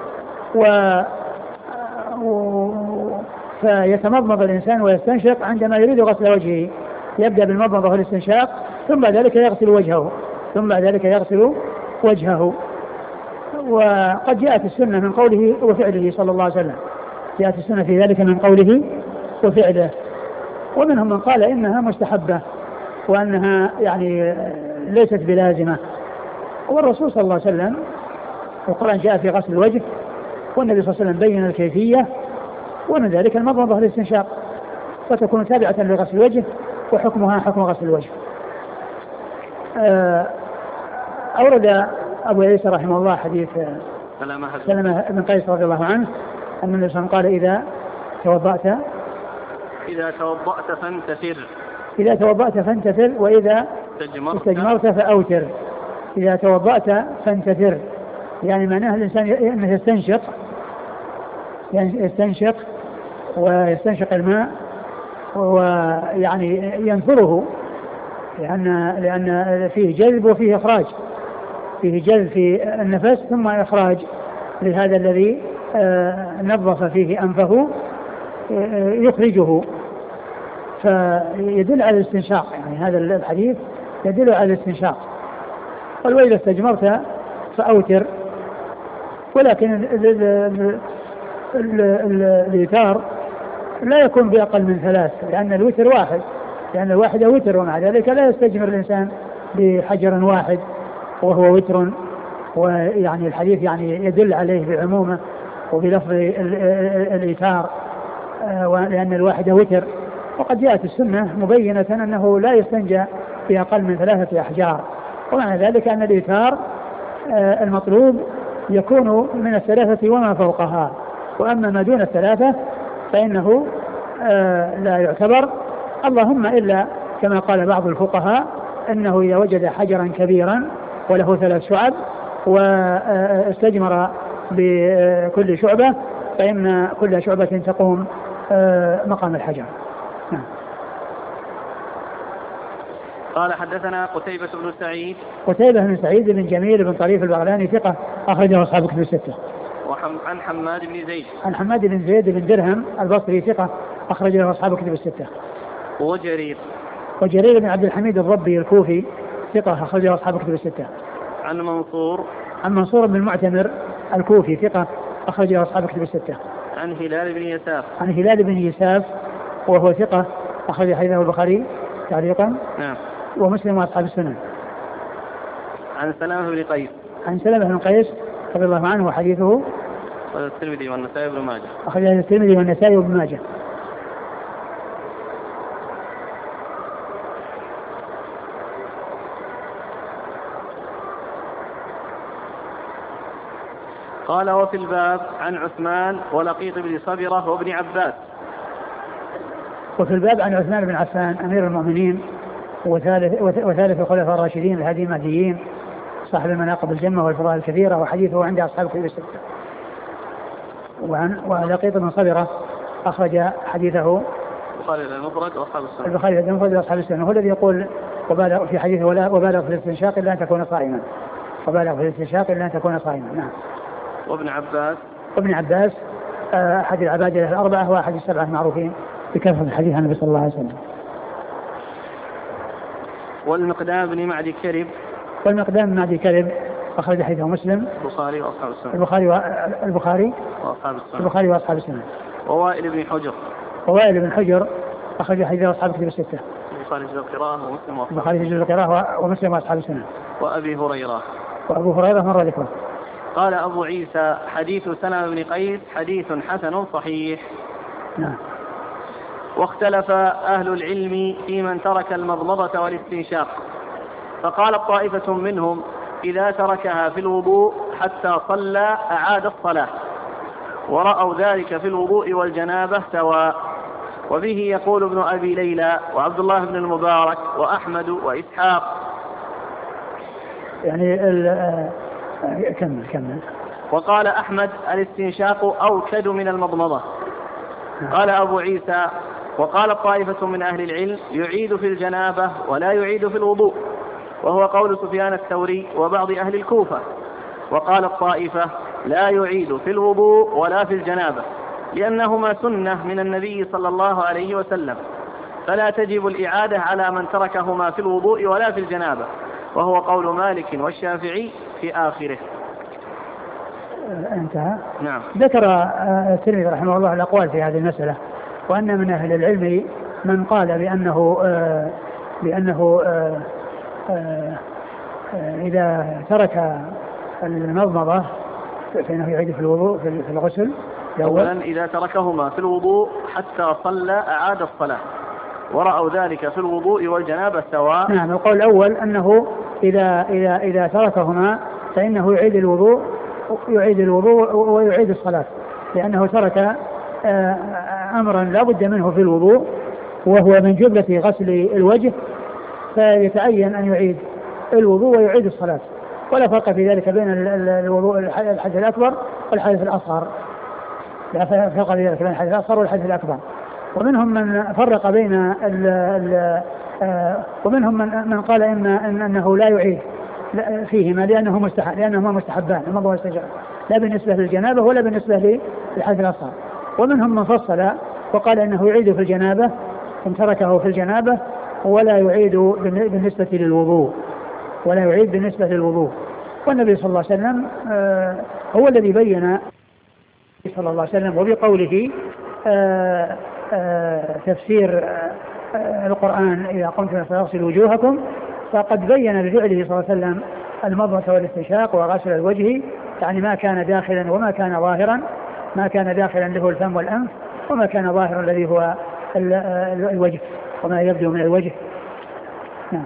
فيتمضمض الإنسان ويستنشق عندما يريد غسل وجهه، يبدأ بالمضمضة والاستنشاق، ثم بعد ذلك يغسل وجهه. وقد جاءت السنة من قوله وفعله صلى الله عليه وسلم، جاءت السنة في ذلك من قوله وفعله. ومنهم من قال إنها مستحبة وأنها يعني ليست بلازمة. والرسول صلى الله عليه وسلم القرآن جاء في غسل الوجه، والنبي صلى الله عليه وسلم بين الكيفية، ومن ذلك المضمضة والاستنشاق، فتكون تابعة لغسل الوجه وحكمها حكم غسل الوجه. أورد أبو عيسى رحمه الله حديث سلمة بن قيس رضي الله عنه أن النبي صلى الله عليه وسلم قال: إذا توضأت فانتثر وإذا استجمرت فأوتر. إذا توضأت فانتثر يعني معناه الإنسان أنه يستنشق ويستنشق الماء ويعني ينثره، لأن فيه جذب وفيه إخراج، فيه جذب في النفس ثم إخراج لهذا الذي نظف فيه أنفه يخرجه، فيدل على الاستنشاق. يعني هذا الحديث يدل على الاستنشاق. قال: وإذا استجمرت فأوتر. ولكن الإيتار لا يكون بأقل من 3، لأن الوتر واحد، لأن الواحد وتر، ومع ذلك لا يستجمر الإنسان بحجر واحد وهو وتر. ويعني الحديث يعني يدل عليه بعمومه وبلفظ الإيتار، لأن الواحد وتر. وقد جاءت السنة مبينة أنه لا يستنجى بأقل من 3 أحجار، ومعنى ذلك أن الإيتار المطلوب يكون من 3 وما فوقها، وأما ما دون 3 فإنه لا يعتبر، اللهم إلا كما قال بعض الفقهاء أنه إذا وجد حجرا كبيرا وله 3 شعب واستجمر بكل شعبة فإن كل شعبة تقوم مقام الحجر. قال حدثنا قتيبة بن سعيد بن جميل بن طريف البغلاني ثقة أخرجه أصحاب كتب الستة. عن حماد بن زيد بن درهم البصري ثقة أخرجه أصحاب كتب الستة. وجرير بن عبد الحميد الضبي الكوفي ثقة أخرجه أصحاب كتب الستة. عن منصور بن المعتمر الكوفي ثقة أخرجه أصحاب كتب الستة. عن هلال بن يساف وهو ثقة أخرج حديثه البخاري تعليقا ومسلم وأصحاب السنن. عن سلمة بن قيس رضي الله عنه وحديثه الترمذي والنسائي وابن ماجه. أخرج الترمذي والنسائي وابن ماجه. قال: وفي الباب عن عثمان ولقيط بن صبرة وابن عباس. وفي الباب عن عثمان بن عفان أمير المؤمنين وثالث الخلفاء الراشدين الهادي المهديين صاحب المناقب الجمة والفضائل الكثيرة، وحديثه عند أصحاب الكتب الستة. ولقيط بن صبرة أخرج حديثه البخاري المفرد وأصحاب السنة. البخاري المفرد وأصحاب السنة، هو الذي يقول وبالغ في حديثه وبالغ في الاستنشاق إلا أن تكون صائما. وبالغ في الاستنشاق إلا أن تكون صائما. نعم. وابن عباس أحد العبادلة الأربعة وأحد السبعة المعروفين بكثرة الحديث عن النبي صلى الله عليه وسلم. والمقدام بن معدي كرب أخرج حديثه مسلم البخاري وأصحاب السنة. البخاري وأصحاب السنة. ووائل بن حجر أخرج حديثه أصحاب الكتب الستة. البخاري في القراءة ومسلم وأصحاب السنة. وأبو هريرة مر ذكره. قال أبو عيسى حديث سلمة بن قيس حديث حسن صحيح. نعم. واختلف أهل العلم في من ترك المضمضة والاستنشاق، فقال طائفة منهم إذا تركها في الوضوء حتى صلى أعاد الصلاة، ورأوا ذلك في الوضوء والجنابة سواء. وبه يقول ابن أبي ليلى وعبد الله بن المبارك وأحمد وإسحاق. يعني كمل. وقال أحمد الاستنشاق أوكد من المضمضة. قال أبو عيسى وقال طائفة من أهل العلم يعيد في الجنابة ولا يعيد في الوضوء، وهو قول سفيان الثوري وبعض أهل الكوفة. وقال الطائفة لا يعيد في الوضوء ولا في الجنابة لأنهما سنة من النبي صلى الله عليه وسلم، فلا تجب الإعادة على من تركهما في الوضوء ولا في الجنابة، وهو قول مالك والشافعي في آخره. انتهى. نعم. ذكر الترمذي رحمه الله الأقوال في هذه المسألة، وأن من أهل العلم من قال بأنه إذا ترك المضمضة فإنه يعيد في الوضوء في الغسل. أولا إذا تركهما في الوضوء حتى صلى أعاد الصلاة، ورأوا ذلك في الوضوء والجنابة سواء. نعم. القول الأول أنه إذا تركهما فإنه يعيد الوضوء ويعيد الصلاة، لأنه ترك أمرا لا بد منه في الوضوء وهو من جملة غسل الوجه، فيتعين أن يعيد الوضوء ويعيد الصلاة، ولا فرق في ذلك بين الوضوء الحدث الأكبر والحدث الأصغر، لا فرق في ذلك بين الحدث الأصغر والحدث الأكبر. ومنهم من فرق بين ومنهم من قال أنه لا يعيد فيهما لأنهما مستحبان المضمضة والاستنشاق، لا بالنسبة للجنابة ولا بالنسبة للحدث الأصغر. ومنهم من فصل وقال أنه يعيد في الجنابة إن تركه في الجنابة ولا يعيد بالنسبة للوضوء. والنبي صلى الله عليه وسلم هو الذي بين صلى الله عليه وسلم وبقوله تفسير القرآن إذا قمتم فاغسلوا وجوهكم، فقد بين بفعله صلى الله عليه وسلم المضمضة والاستنشاق وغسل الوجه، يعني ما كان داخلا وما كان ظاهرا، ما كان داخلا له الفم والأنف، وما كان ظاهرا الذي هو الوجه وما يبدو من الوجه. نعم.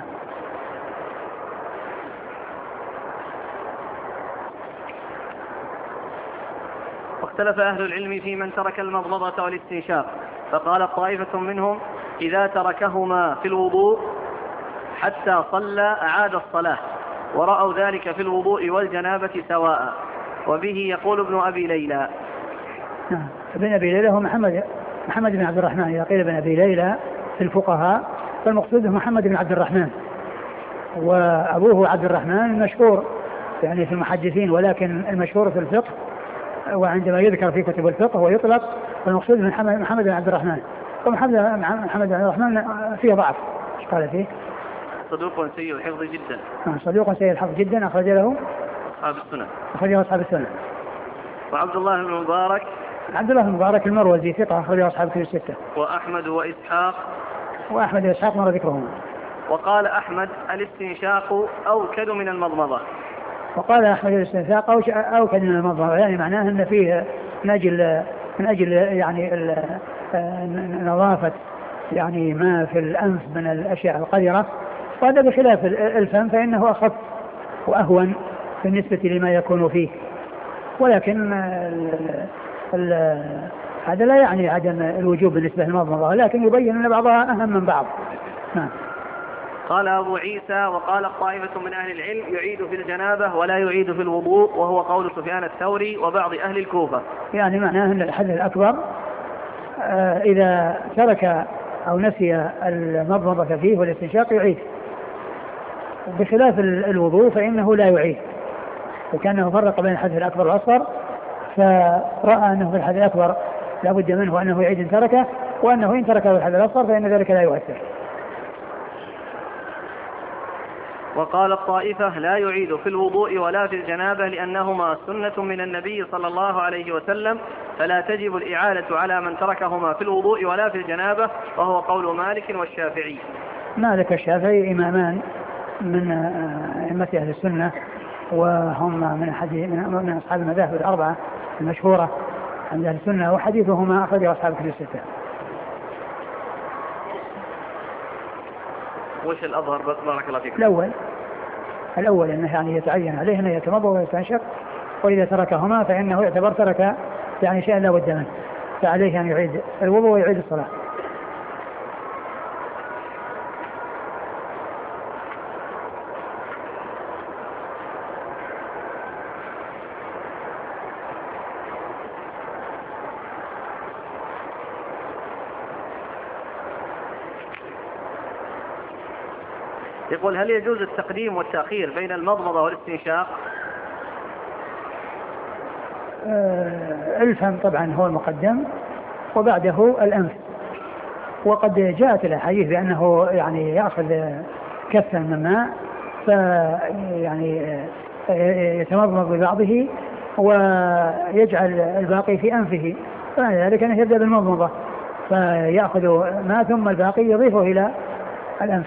واختلف أهل العلم في من ترك المضمضة والاستنشاق، فقال طائفة منهم إذا تركهما في الوضوء حتى صلى أعاد الصلاة، ورأوا ذلك في الوضوء والجنابة سواء. وبه يقول ابن أبي ليلى. ابن أبي ليلى هو محمد بن عبد الرحمن. إذا قيل ابن أبي ليلى في الفقهاء فالمقصود محمد بن عبد الرحمن، وأبوه عبد الرحمن المشهور يعني في المحدثين، ولكن المشهور في الفقه وعندما يذكر في كتب الفقه ويطلق فالمقصود محمد بن عبد الرحمن. ومحمد بن عبد الرحمن فيه ضعف. ايش قال فيه؟ صدوق سيء الحفظ جدا. صدوق سيء الحفظ جدا أخرجه أصحاب السنة. وعبد الله بن المبارك المروزي ثقة أخرجه أصحاب الكتب الستة. وأحمد وإسحاق مر ذكرهما. وقال أحمد الاستنشاق أوكد من المضمضة. وقال أحمد الاستنشاق أوكد من المضمضة، يعني معناه أن فيه من أجل يعني نظافة يعني ما في الأنف من الأشياء القذرة، وهذا بخلاف الفم فإنه أخف وأهون بالنسبة لما يكون فيه. ولكن هذا لا يعني عدم الوجوب بالنسبة للمضمضة، لكن يبين أن بعضها أهم من بعض. قال أبو عيسى وقال طائفة من أهل العلم يعيد في الجنابة ولا يعيد في الوضوء، وهو قول سفيان الثوري وبعض أهل الكوفة. يعني معناه أن الحدث الأكبر إذا ترك أو نسي المضمضة فيه والاستنشاق يعيد، بخلاف الوضوء فإنه لا يعيد، وكأنه فرق بين الحدث الأكبر والأصغر، فرأى أنه في الحدث الأكبر لا بد منه أنه يعيد إن تركه، وأنه إن تركه الحدث الأصغر فإن ذلك لا يؤثر. وقال الطائفة لا يعيد في الوضوء ولا في الجنابة لأنهما سنة من النبي صلى الله عليه وسلم، فلا تجب الإعادة على من تركهما في الوضوء ولا في الجنابة، وهو قول مالك والشافعي. مالك والشافعي إمامان من أئمة أهل السنة، وهم من أصحاب المذاهب الأربعة المشهورة عند أهل السنة، وحديثهما أخرجه أصحاب كتب الستة. وش الأظهر بارك الله فيك؟ الأول أنه يعني يتعين عليه أنه يتمضى ويستنشق، وإذا تركهما فإنه يعتبر ترك يعني شيء لا بد منه، فعليه أن يعيد الوضوء ويعيد الصلاة. يقول هل يجوز التقديم والتأخير بين المضمضة والاستنشاق؟ الفم طبعا هو المقدم وبعده الأنف، وقد جاءت الأحاديث بأنه يعني يأخذ كفا من ماء فيعني يتمضمض ببعضه ويجعل الباقي في أنفه، فذلك أنه يبدأ بالمضمضة فيأخذ ماء ثم الباقي يضيفه إلى الأنف.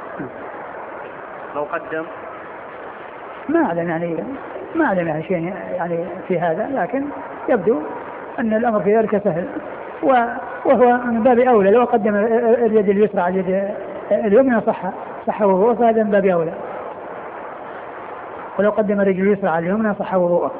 لو قدم ما أعلم يعني شيء يعني في هذا، لكن يبدو أن الأمر في ذلك سهل، وهو من باب أولى لو قدم اليد اليسرى على اليد اليمنى صح وضوءه، فهذا من باب أولى، ولو قدم الرجل اليسرى على اليمنى صح وضوءه.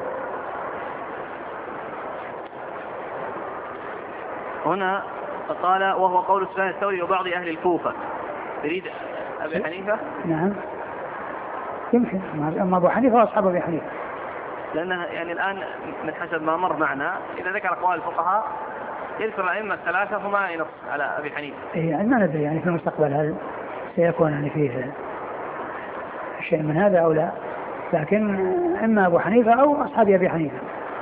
هنا قال وهو قول سفيان الثوري وبعض أهل الكوفة، يريد أبي حنيفة؟ نعم يمكن، أما أبو حنيفة وأصحاب أبي حنيفة، لأنها يعني الآن من حسب ما مر معنا إذا ذكر أقوال الفقهاء يذكر الأئمة الثلاثة فما ينص على أبي حنيفة. يعني ما ندري يعني في المستقبل هل سيكون يعني فيه شيء من هذا أو لا، لكن إما أبو حنيفة أو أصحاب أبي حنيفة،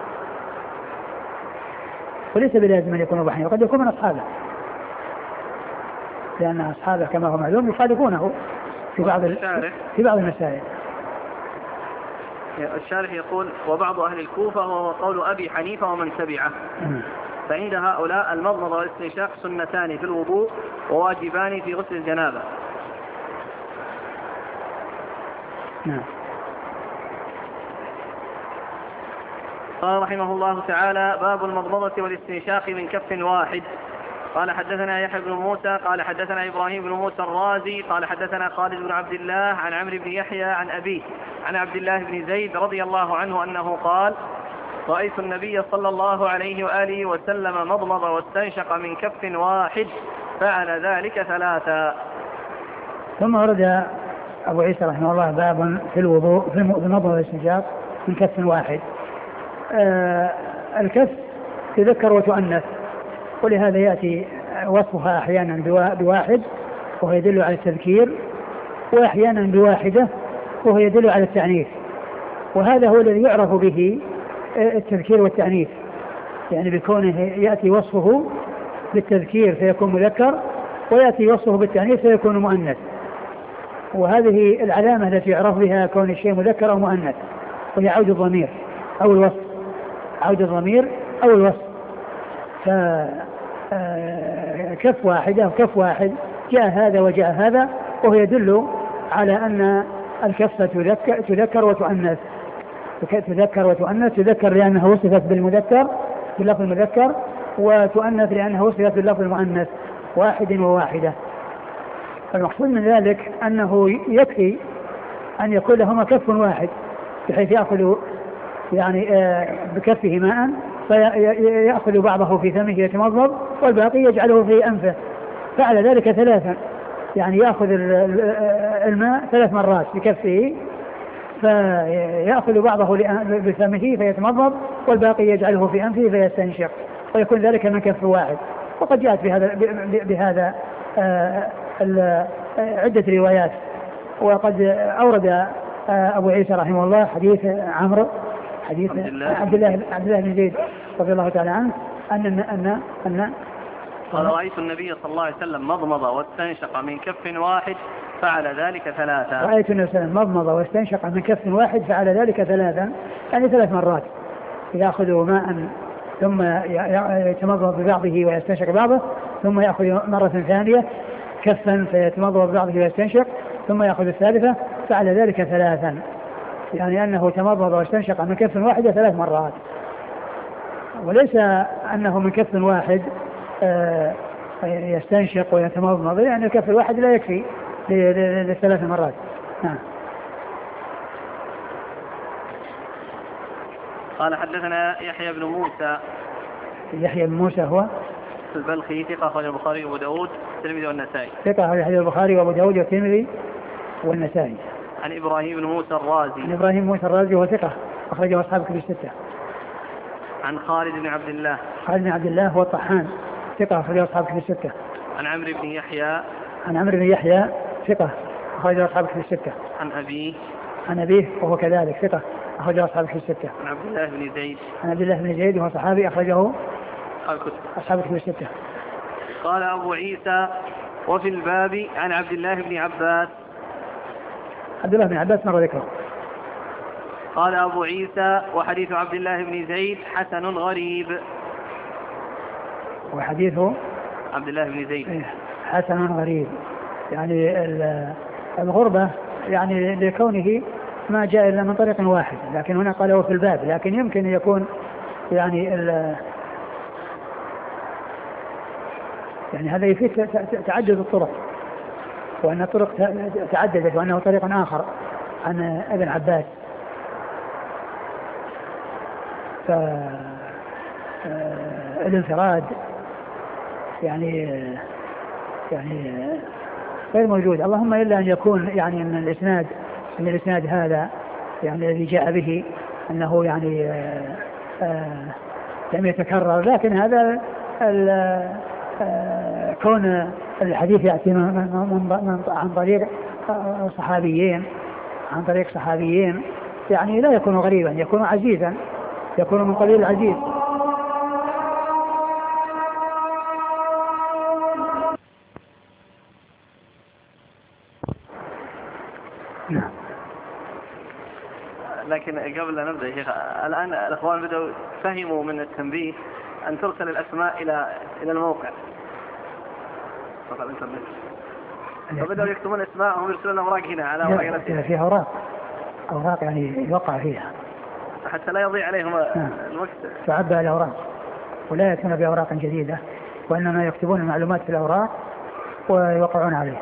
وليس بلازم أن يكون أبو حنيفة، قد يكون من أصحابه، لأن أصحابه كما هو معلوم يخالفونه في بعض المسائل. الشارح يقول وبعض أهل الكوفة وهو قول أبي حنيفة ومن تبعه، فعند هؤلاء المضمضة والاستنشاق سنتان في الوضوء وواجبان في غسل الجنابة. قال رحمه الله تعالى باب المضمضة والاستنشاق من كف واحد. قال حدثنا يحيى بن موسى قال حدثنا إبراهيم بن موسى الرازي قال حدثنا خالد بن عبد الله عن عمرو بن يحيى عن أبيه عن عبد الله بن زيد رضي الله عنه أنه قال رأيت النبي صلى الله عليه وآله وسلم مضمض واستنشق من كف واحد فعل ذلك ثلاثا. ثم ورد أبو عيسى رحمه الله باب في الوضوء في المضمضة والاستنشاق من كف واحد. الكف تذكر وتؤنث، ولهذا يأتي وصفها أحيانا بواحد وهو يدل على التذكير، وأحيانا بواحدة وهو يدل على التعنيف، وهذا هو الذي يعرف به التذكير والتعنيف، يعني بكونه يأتي وصفه بالتذكير فيكون مذكر، ويأتي وصفه بالتعنيف فيكون مؤنث، وهذه العلامة التي يعرف بها كون الشيء مذكر أو مؤنث، وهي عود الضمير أو الوصف، عود الضمير أو الوصف. فكف واحدة وكف واحد جاء هذا وجاء هذا، وهو يدل على أن الكفة تذكر وتؤنث، تذكر لأنها وصفت بالمذكر باللفظ المذكر، وتؤنث لأنها وصفت باللفظ المؤنث واحد وواحدة. المقصود من ذلك أنه يكفي أن يكون لهما كف واحد بحيث يأخذ يعني بكفه ماء فيأخذ بعضه في فمه يتمضمض والباقي يجعله في أنفه، فعل ذلك ثلاثا، يعني يأخذ الماء 3 مرات بكفه، فيأخذ بعضه بفمه فيتمضمض والباقي يجعله في أنفه فيستنشق، ويكون ذلك من كف واحد. وقد جاءت بهذا عدة روايات. وقد أورد أبو عيسى رحمه الله حديث عمرو، حديث عبد الله بن زيد رضي الله تعالى عنه أن قال رأيت النبي صلى الله عليه وسلم مضمض واستنشق من كف واحد فعل ذلك 3. رأيت النبي صلى الله عليه وسلم مضمض واستنشق من كف واحد فعل ذلك 3، يعني 3 مرات. يأخذ ماء ثم يتمضمض ببعضه ويستنشق بعضه، ثم يأخذ مرة ثانية كفا فيتمضمض ببعضه ويستنشق، ثم يأخذ الثالثة فعل ذلك 3، يعني أنه تمضمض واستنشق من كف واحد 3 مرات. وليس أنه من كف واحد يستنشق ويتمضمض، يعني الكف الواحد لا يكفي ل3 مرات. نعم. قال حدثنا يحيى بن موسى. يحيى بن موسى هو البلخي، ثقة أخرج البخاري وأبو داود والترمذي والنسائي. ثقة أخرج البخاري وأبو داود والترمذي والنسائي. عن إبراهيم بن موسى الرازي. عن إبراهيم موسى الرازي وهو ثقة أخرجه أصحاب كتب الستة. عن خالد بن عبد الله. خالد بن عبد الله هو الطحان، ثقة أخرجه أصحاب كتب الستة. عن عمرو بن يحيى. عن عمرو بن يحيى ثقة أخرجه أصحاب كتب الستة. عن أبيه. عن أبيه وهو كذلك ثقة أخرجه أصحاب كتب الستة. عن عبد الله بن زيد. عن عبد الله بن زيد وهو صحابي أخرجه الكتب أصحاب كتب الستة. قال أبو عيسى وفي الباب عن عبد الله بن عباس. عبد الله بن عباس مر ذكره. قال أبو عيسى وحديث عبد الله بن زيد حسن غريب. وحديث عبد الله بن زيد حسن غريب، يعني الغربة يعني لكونه ما جاء إلا من طريق واحد، لكن هنا قاله في الباب، لكن يمكن يكون يعني يعني هذا يفيد تعدد الطرق، وأن الطرق تعددت، وأنه طريق آخر عن ابن عباس. فالانفراد يعني غير موجود، اللهم إلا أن يكون يعني أن الإسناد هذا يعني الذي جاء به أنه يعني لم يتكرر، لكن هذا كون الحديث يأتي عن طريق صحابيين يعني لا يكون غريبا، يكون عزيزا، يكون من قبيل العزيز. نعم. لكن قبل أن نبدأ يا شيخ، الآن الأخوان بدأوا فهموا من التنبيه أن ترسل الأسماء إلى الموقع فقط الإنترنت، فبدأوا يكتبون أسماءهم يرسلون أوراق هنا على أوراق فيها أوراق يعني يوقع فيها حتى لا يضيع عليهم الوقت، تعبى الأوراق ولا يأتون بأوراق جديدة، وإنما يكتبون المعلومات في الأوراق ويوقعون عليها.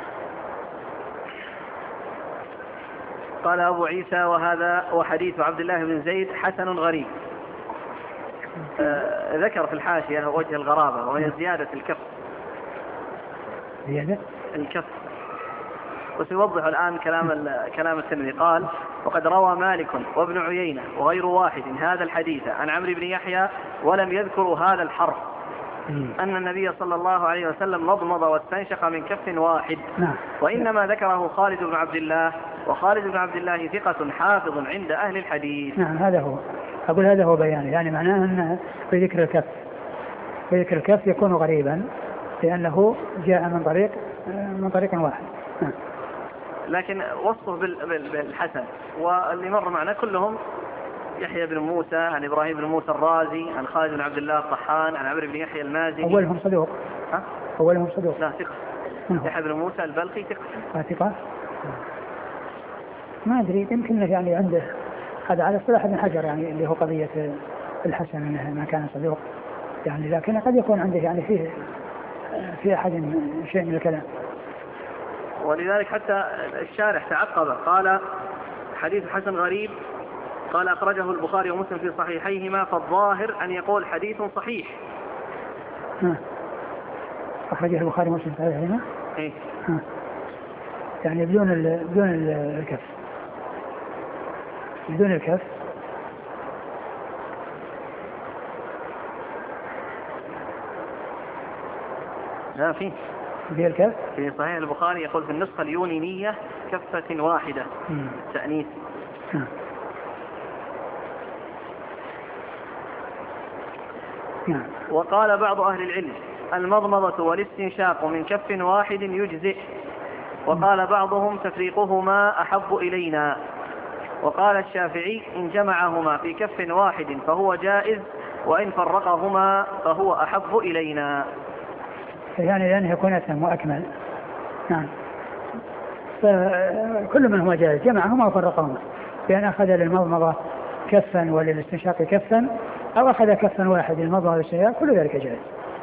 قال أبو عيسى وهذا وحديث عبد الله بن زيد حسن غريب. ذكر في الحاشية وجه الغرابة وهي زيادة الكف. زيادة الكف. وسيوضح الآن كلام الترمذي. قال وقد روى مالك وابن عيينة وغير واحد هذا الحديث عن عمرو بن يحيى ولم يذكروا هذا الحرف أن النبي صلى الله عليه وسلم مضمض واستنشق من كف واحد. وإنما ذكره خالد بن عبد الله، وخالد بن عبد الله ثقة حافظ عند أهل الحديث. نعم هذا هو، أقول هذا هو بيان، يعني معناه أن في ذكر الكف يكون غريبا لأنه جاء من طريق واحد. لكن وصفه بالحسن، واللي مر معنا كلهم يحيى بن موسى عن إبراهيم بن موسى الرازي عن خالد بن عبد الله الطحان عن عمرو بن يحيى المازني. أولهم صدوق. لا ثقة. يحيى بن موسى البلخي ثقة. ما أدري، يمكن يعني عنده هذا على اصطلاح ابن حجر، يعني اللي هو قضية الحسن أنه ما كان صدوق يعني، لكن قد يكون عنده يعني في أحد شيء من الكلام. ولذلك حتى الشارح تعقب قال حديث حسن غريب، قال أخرجه البخاري ومسلم في صحيحيهما، فالظاهر أن يقول حديث صحيح. أخرجه البخاري ومسلم في صحيحيهما. يعني بدون الكف، بدون الكف. لا في الكف في صحيح البخاري يقول في النسخة اليونانية كفة واحدة تأنيث. وقال بعض أهل العلم المضمضة والاستنشاق من كف واحد يجزئ، وقال بعضهم تفريقهما أحب إلينا، وقال الشافعي إن جمعهما في كف واحد فهو جائز، وإن فرقهما فهو أحب إلينا. يعني لأنه يكون أتم وأكمل. نعم. فكل منهما جائز، جمعهما وفرقهما، بأن أخذ للمضمضة كفا وللاستنشاق كفا، أو أخذ كفا واحد للمضمضة والاستنشاق، كل ذلك جائز.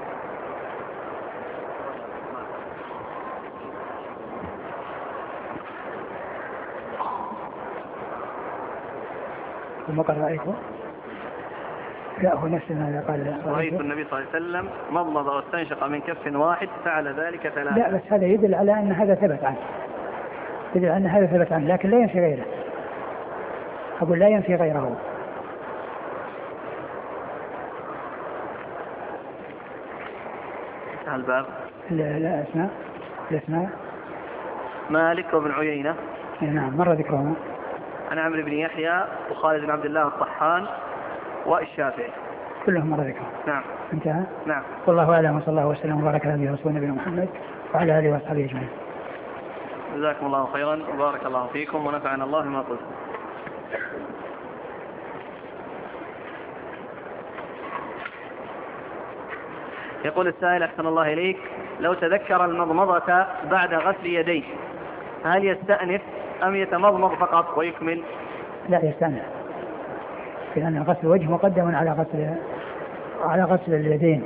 ثم قال رأيته، لا هو نفس ما قال رأيت النبي صلى الله عليه وسلم مضمض واستنشق من كف واحد فعل ذلك ثلاثة. لا بس هذا يدل على أن هذا ثبت عنه، يدل على أن هذا ثبت عنه، لكن لا ينفي غيره. أقول لا ينفي غيره. الباب لا الأسماء مالك وابن عيينة. نعم مر ذكرهما. عن عمرو بن يحيى وخالد بن عبد الله الطحان والشافعي كلهم مر ذكرهم. نعم. انتهى. نعم. والله أعلم، وصلى الله وسلم وبارك على نبينا محمد وعلى آله وصحبه أجمعين. جزاكم الله خيرا وبارك الله فيكم ونفعنا الله ما قلت. يقول السائل أحسن الله إليك، لو تذكر المضمضة بعد غسل يديه هل يستأنف أم يتمضمض فقط ويكمل؟ لا يستأنف، لأن غسل الوجه مقدم على غسل اليدين،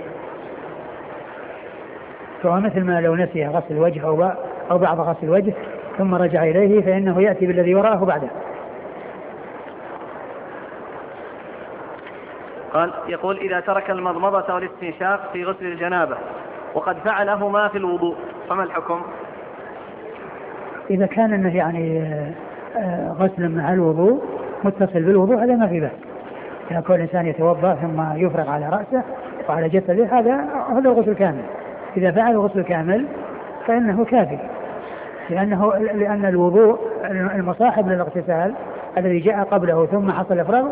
فهو مثل ما لو نسي غسل الوجه أو بعض غسل الوجه ثم رجع إليه فإنه يأتي بالذي وراءه بعده. قال يقول إذا ترك المضمضة والاستنشاق في غسل الجنابة وقد فعلهما في الوضوء فما الحكم؟ إذا كان أنه يعني غسل مع الوضوء متصل بالوضوء هذا ما في بأس. إذا كل إنسان يتوضأ ثم يفرغ على رأسه وعلى جسده هذا الغسل كامل. إذا فعل الغسل كامل فإنه كافي، لأن الوضوء المصاحب للاغتسال الذي جاء قبله ثم حصل إفراغ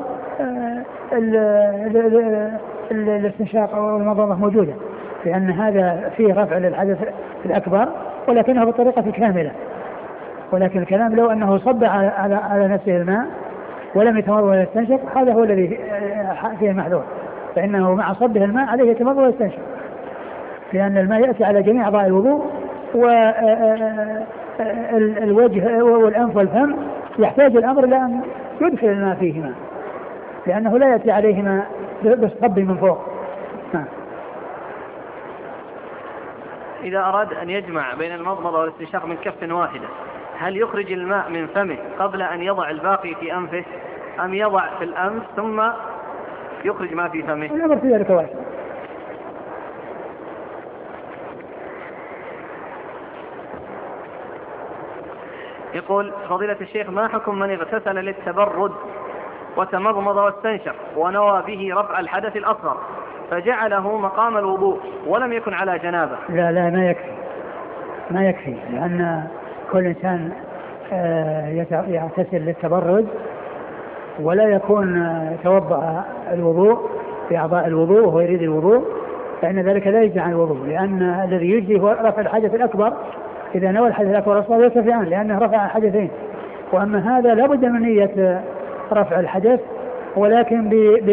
الاستنشاق أو المضمضة موجودة، لأن هذا فيه رفع للحدث الأكبر ولكنه بطريقة كاملة. ولكن الكلام لو أنه صب على نفسه الماء ولم يتمضمض ولا يستنشق هذا هو الذي فيه المحذور، فإنه مع صبه الماء عليه يتمضمض ويستنشق، لأن الماء يأتي على جميع أعضاء الوضوء، والوجه والأنف والفم يحتاج الأمر إلى أن يدخل الماء فيهما، لأنه لا يأتي عليهما بالصب من فوق. إذا أراد أن يجمع بين المضمضة والاستنشاق من كف واحدة هل يخرج الماء من فمه قبل أن يضع الباقي في أنفه أم يضع في الأنف ثم يخرج ما في فمه؟ الأمر في ذلك واسع. يقول فضيلة الشيخ ما حكم من اغتسل للتبرد وتمضمض واستنشق ونوى به رفع الحدث الأصغر فجعله مقام الوضوء ولم يكن على جنابه؟ لا ما يكفي، لأن كل إنسان يغتسل للتبرد ولا يكون توضأ الوضوء في أعضاء الوضوء وهو يريد الوضوء، فإن ذلك لا يجزي عن الوضوء، لأن الذي يجزي هو رفع الحدث الأكبر. إذا نوى الحدث الأكبر أصلا يكفي عنه لأنه رفع حدثين، وأما هذا لابد من نية رفع الحدث، ولكن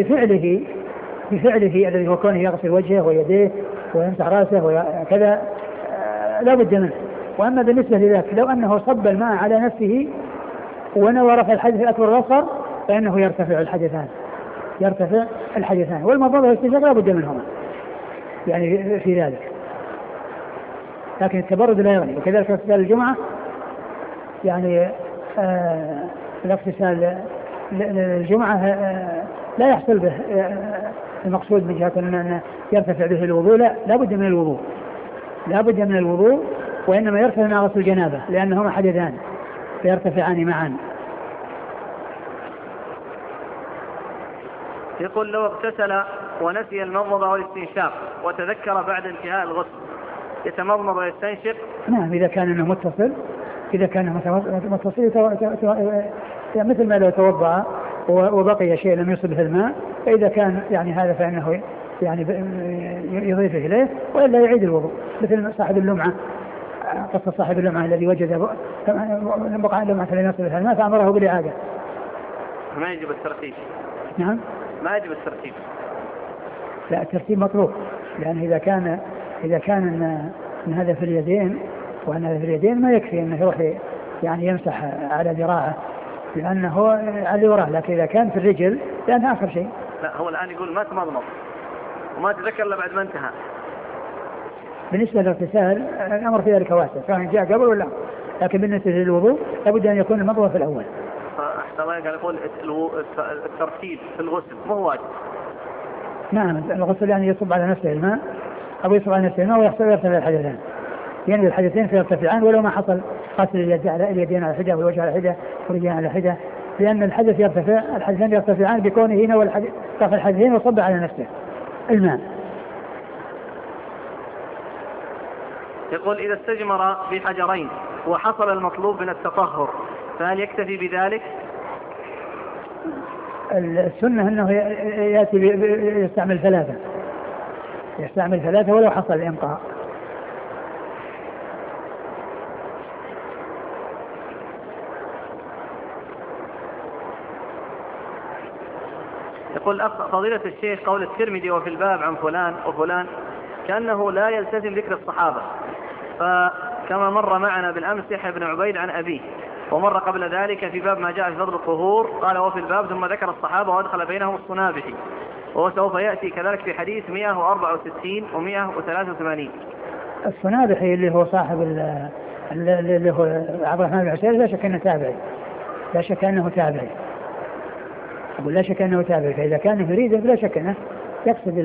بفعله الذي هو كونه يغسل وجهه ويديه ويمسح رأسه وكذا لابد منه. وأما بالنسبة لذلك لو أنه صب الماء على نفسه ونوى رفع الحدث الأكبر والأصغر فإنه يرتفع الحدثان، والمضمضة والاستنشاق لابد منهما يعني في ذلك، لكن التبرد لا يغني. وكذلك اغتسال الجمعة يعني الاغتسال الجمعة لا يحصل به المقصود من جهة أن يرتفع به الوضوء، لا بد من الوضوء وإنما يرتفع مع غسل الجنابة لأنهما حدثان فيرتفعان معا. يقول لو اغتسل ونسي المضمضة والاستنشاق وتذكر بعد انتهاء الغسل يتمضمض ويستنشق؟ نعم إذا كان أنه متصل، إذا كان متصل مثل ما لو توضأ وبقي شيء لم يصبه الماء، فإذا كان يعني هذا فإنه يعني يضيف إليه، وإلا يعيد الوضوء مثل صاحب اللمعة، قصة صاحب اللمعة الذي وجد بقع اللمعة لم يصبه الماء فأمره بالإعادة. ما يجب الترتيب. نعم ما يجب الترتيب. لا الترتيب مطلوب، لأن إذا كان إن هذا في اليدين وأن هذا في اليدين ما يكفي أنه يروح يعني يمسح على ذراعه لأنه على وراه، لكن إذا كان في الرجل لأنه آخر شيء. لا هو الآن يقول ما تمضمض وما تذكر إلا بعد ما انتهى. بالنسبة للاغتسال الأمر في ذلك واسع سواء جاء قبل ولا، لكن بالنسبة للوضوء لابد أن يكون المضمضة في الأول. أحسن الله يقول الترتيب في الغسل مو واجب. نعم الغسل يعني يصب على نفسه الماء أو يصب على نفسه الماء ويرتفع الحدثان، يعني الحدثين فيرتفعان ولو ما حصل غسل اليدين على حدة والوجه على حدة والرجلين على حدة، لأن الحدث يرتفع، الحدثين يرتفعان بكونه هنا رفع الحدثين وصب على نفسه الماء. يقول إذا استجمر بحجرين وحصل المطلوب من التطهر فهل يكتفي بذلك؟ السنة أنه يأتي يستعمل ثلاثة ولو حصل الإنقاء. يقول فضيلة الشيخ قول الترمذي وفي الباب عن فلان وفلان كأنه لا يلتزم ذكر الصحابة، فكما مر معنا بالأمس يحيى بن عبيد عن أبيه، ومر قبل ذلك في باب ما جاء في فضل الطهور قال وفي الباب ثم ذكر الصحابة وأدخل بينهم الصنابحي، وهو سوف يأتي كذلك في حديث 164 و183. الصنابحي اللي هو صاحب اللي هو عبد الرحمن بن عسير لا شك أنه تابعي، لا شك أنه تابعي، أقول لا شك أنه تابعي، فإذا كان يريد لا شك أنه يقصد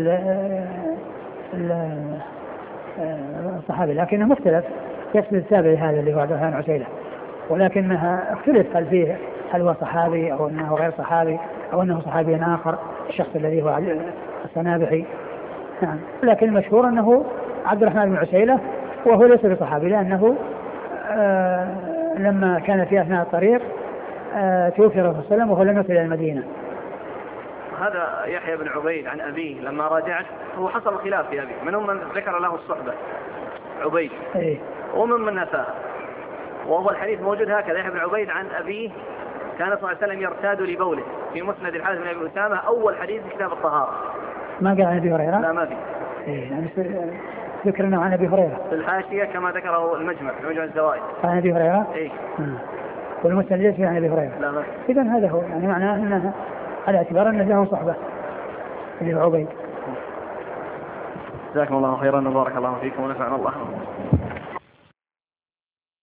الصحابي، لكنه مختلف يقصد التابعي هذا اللي هو عبد الرحمن بن عسير، ولكنها اختلف هل هو صحابي أو أنه غير صحابي أو أنه صحابي آخر الشخص الذي هو الصنابحي. نعم لكن المشهور أنه عبد الرحمن بن عسيلة وهو ليس بصحابي، لأنه لما كان في أثناء الطريق توفي الرسول صلى الله عليه وسلم وهو لم يصل إلى المدينة. هذا يحيى بن عبيد عن أبيه لما راجعت هو حصل خلاف في أبيه، منهم من ذكر له الصحبة عبيد ومن نفاه، وهو الحديث موجود هكذا. يحيى بن عبيد عن أبيه كان صلى الله عليه وسلم يرتاد لبوله في مسند الحارث بن أبي أسامة، أول حديث في كتاب الطهارة. ما قال عن أبي هريرة؟ لا ما في. يعني ذكرنا عن أبي هريرة في الحاشية كما ذكره المجمع في مجمع الزوائد عن أبي هريرة. والمسند ليس عن أبي هريرة. لا ما في. إذن هذا هو يعني معناه أنه على اعتبار أنه له صحبة اللي هو عبيد. جزاكم الله خيرا وبارك الله فيكم ونفعنا الله.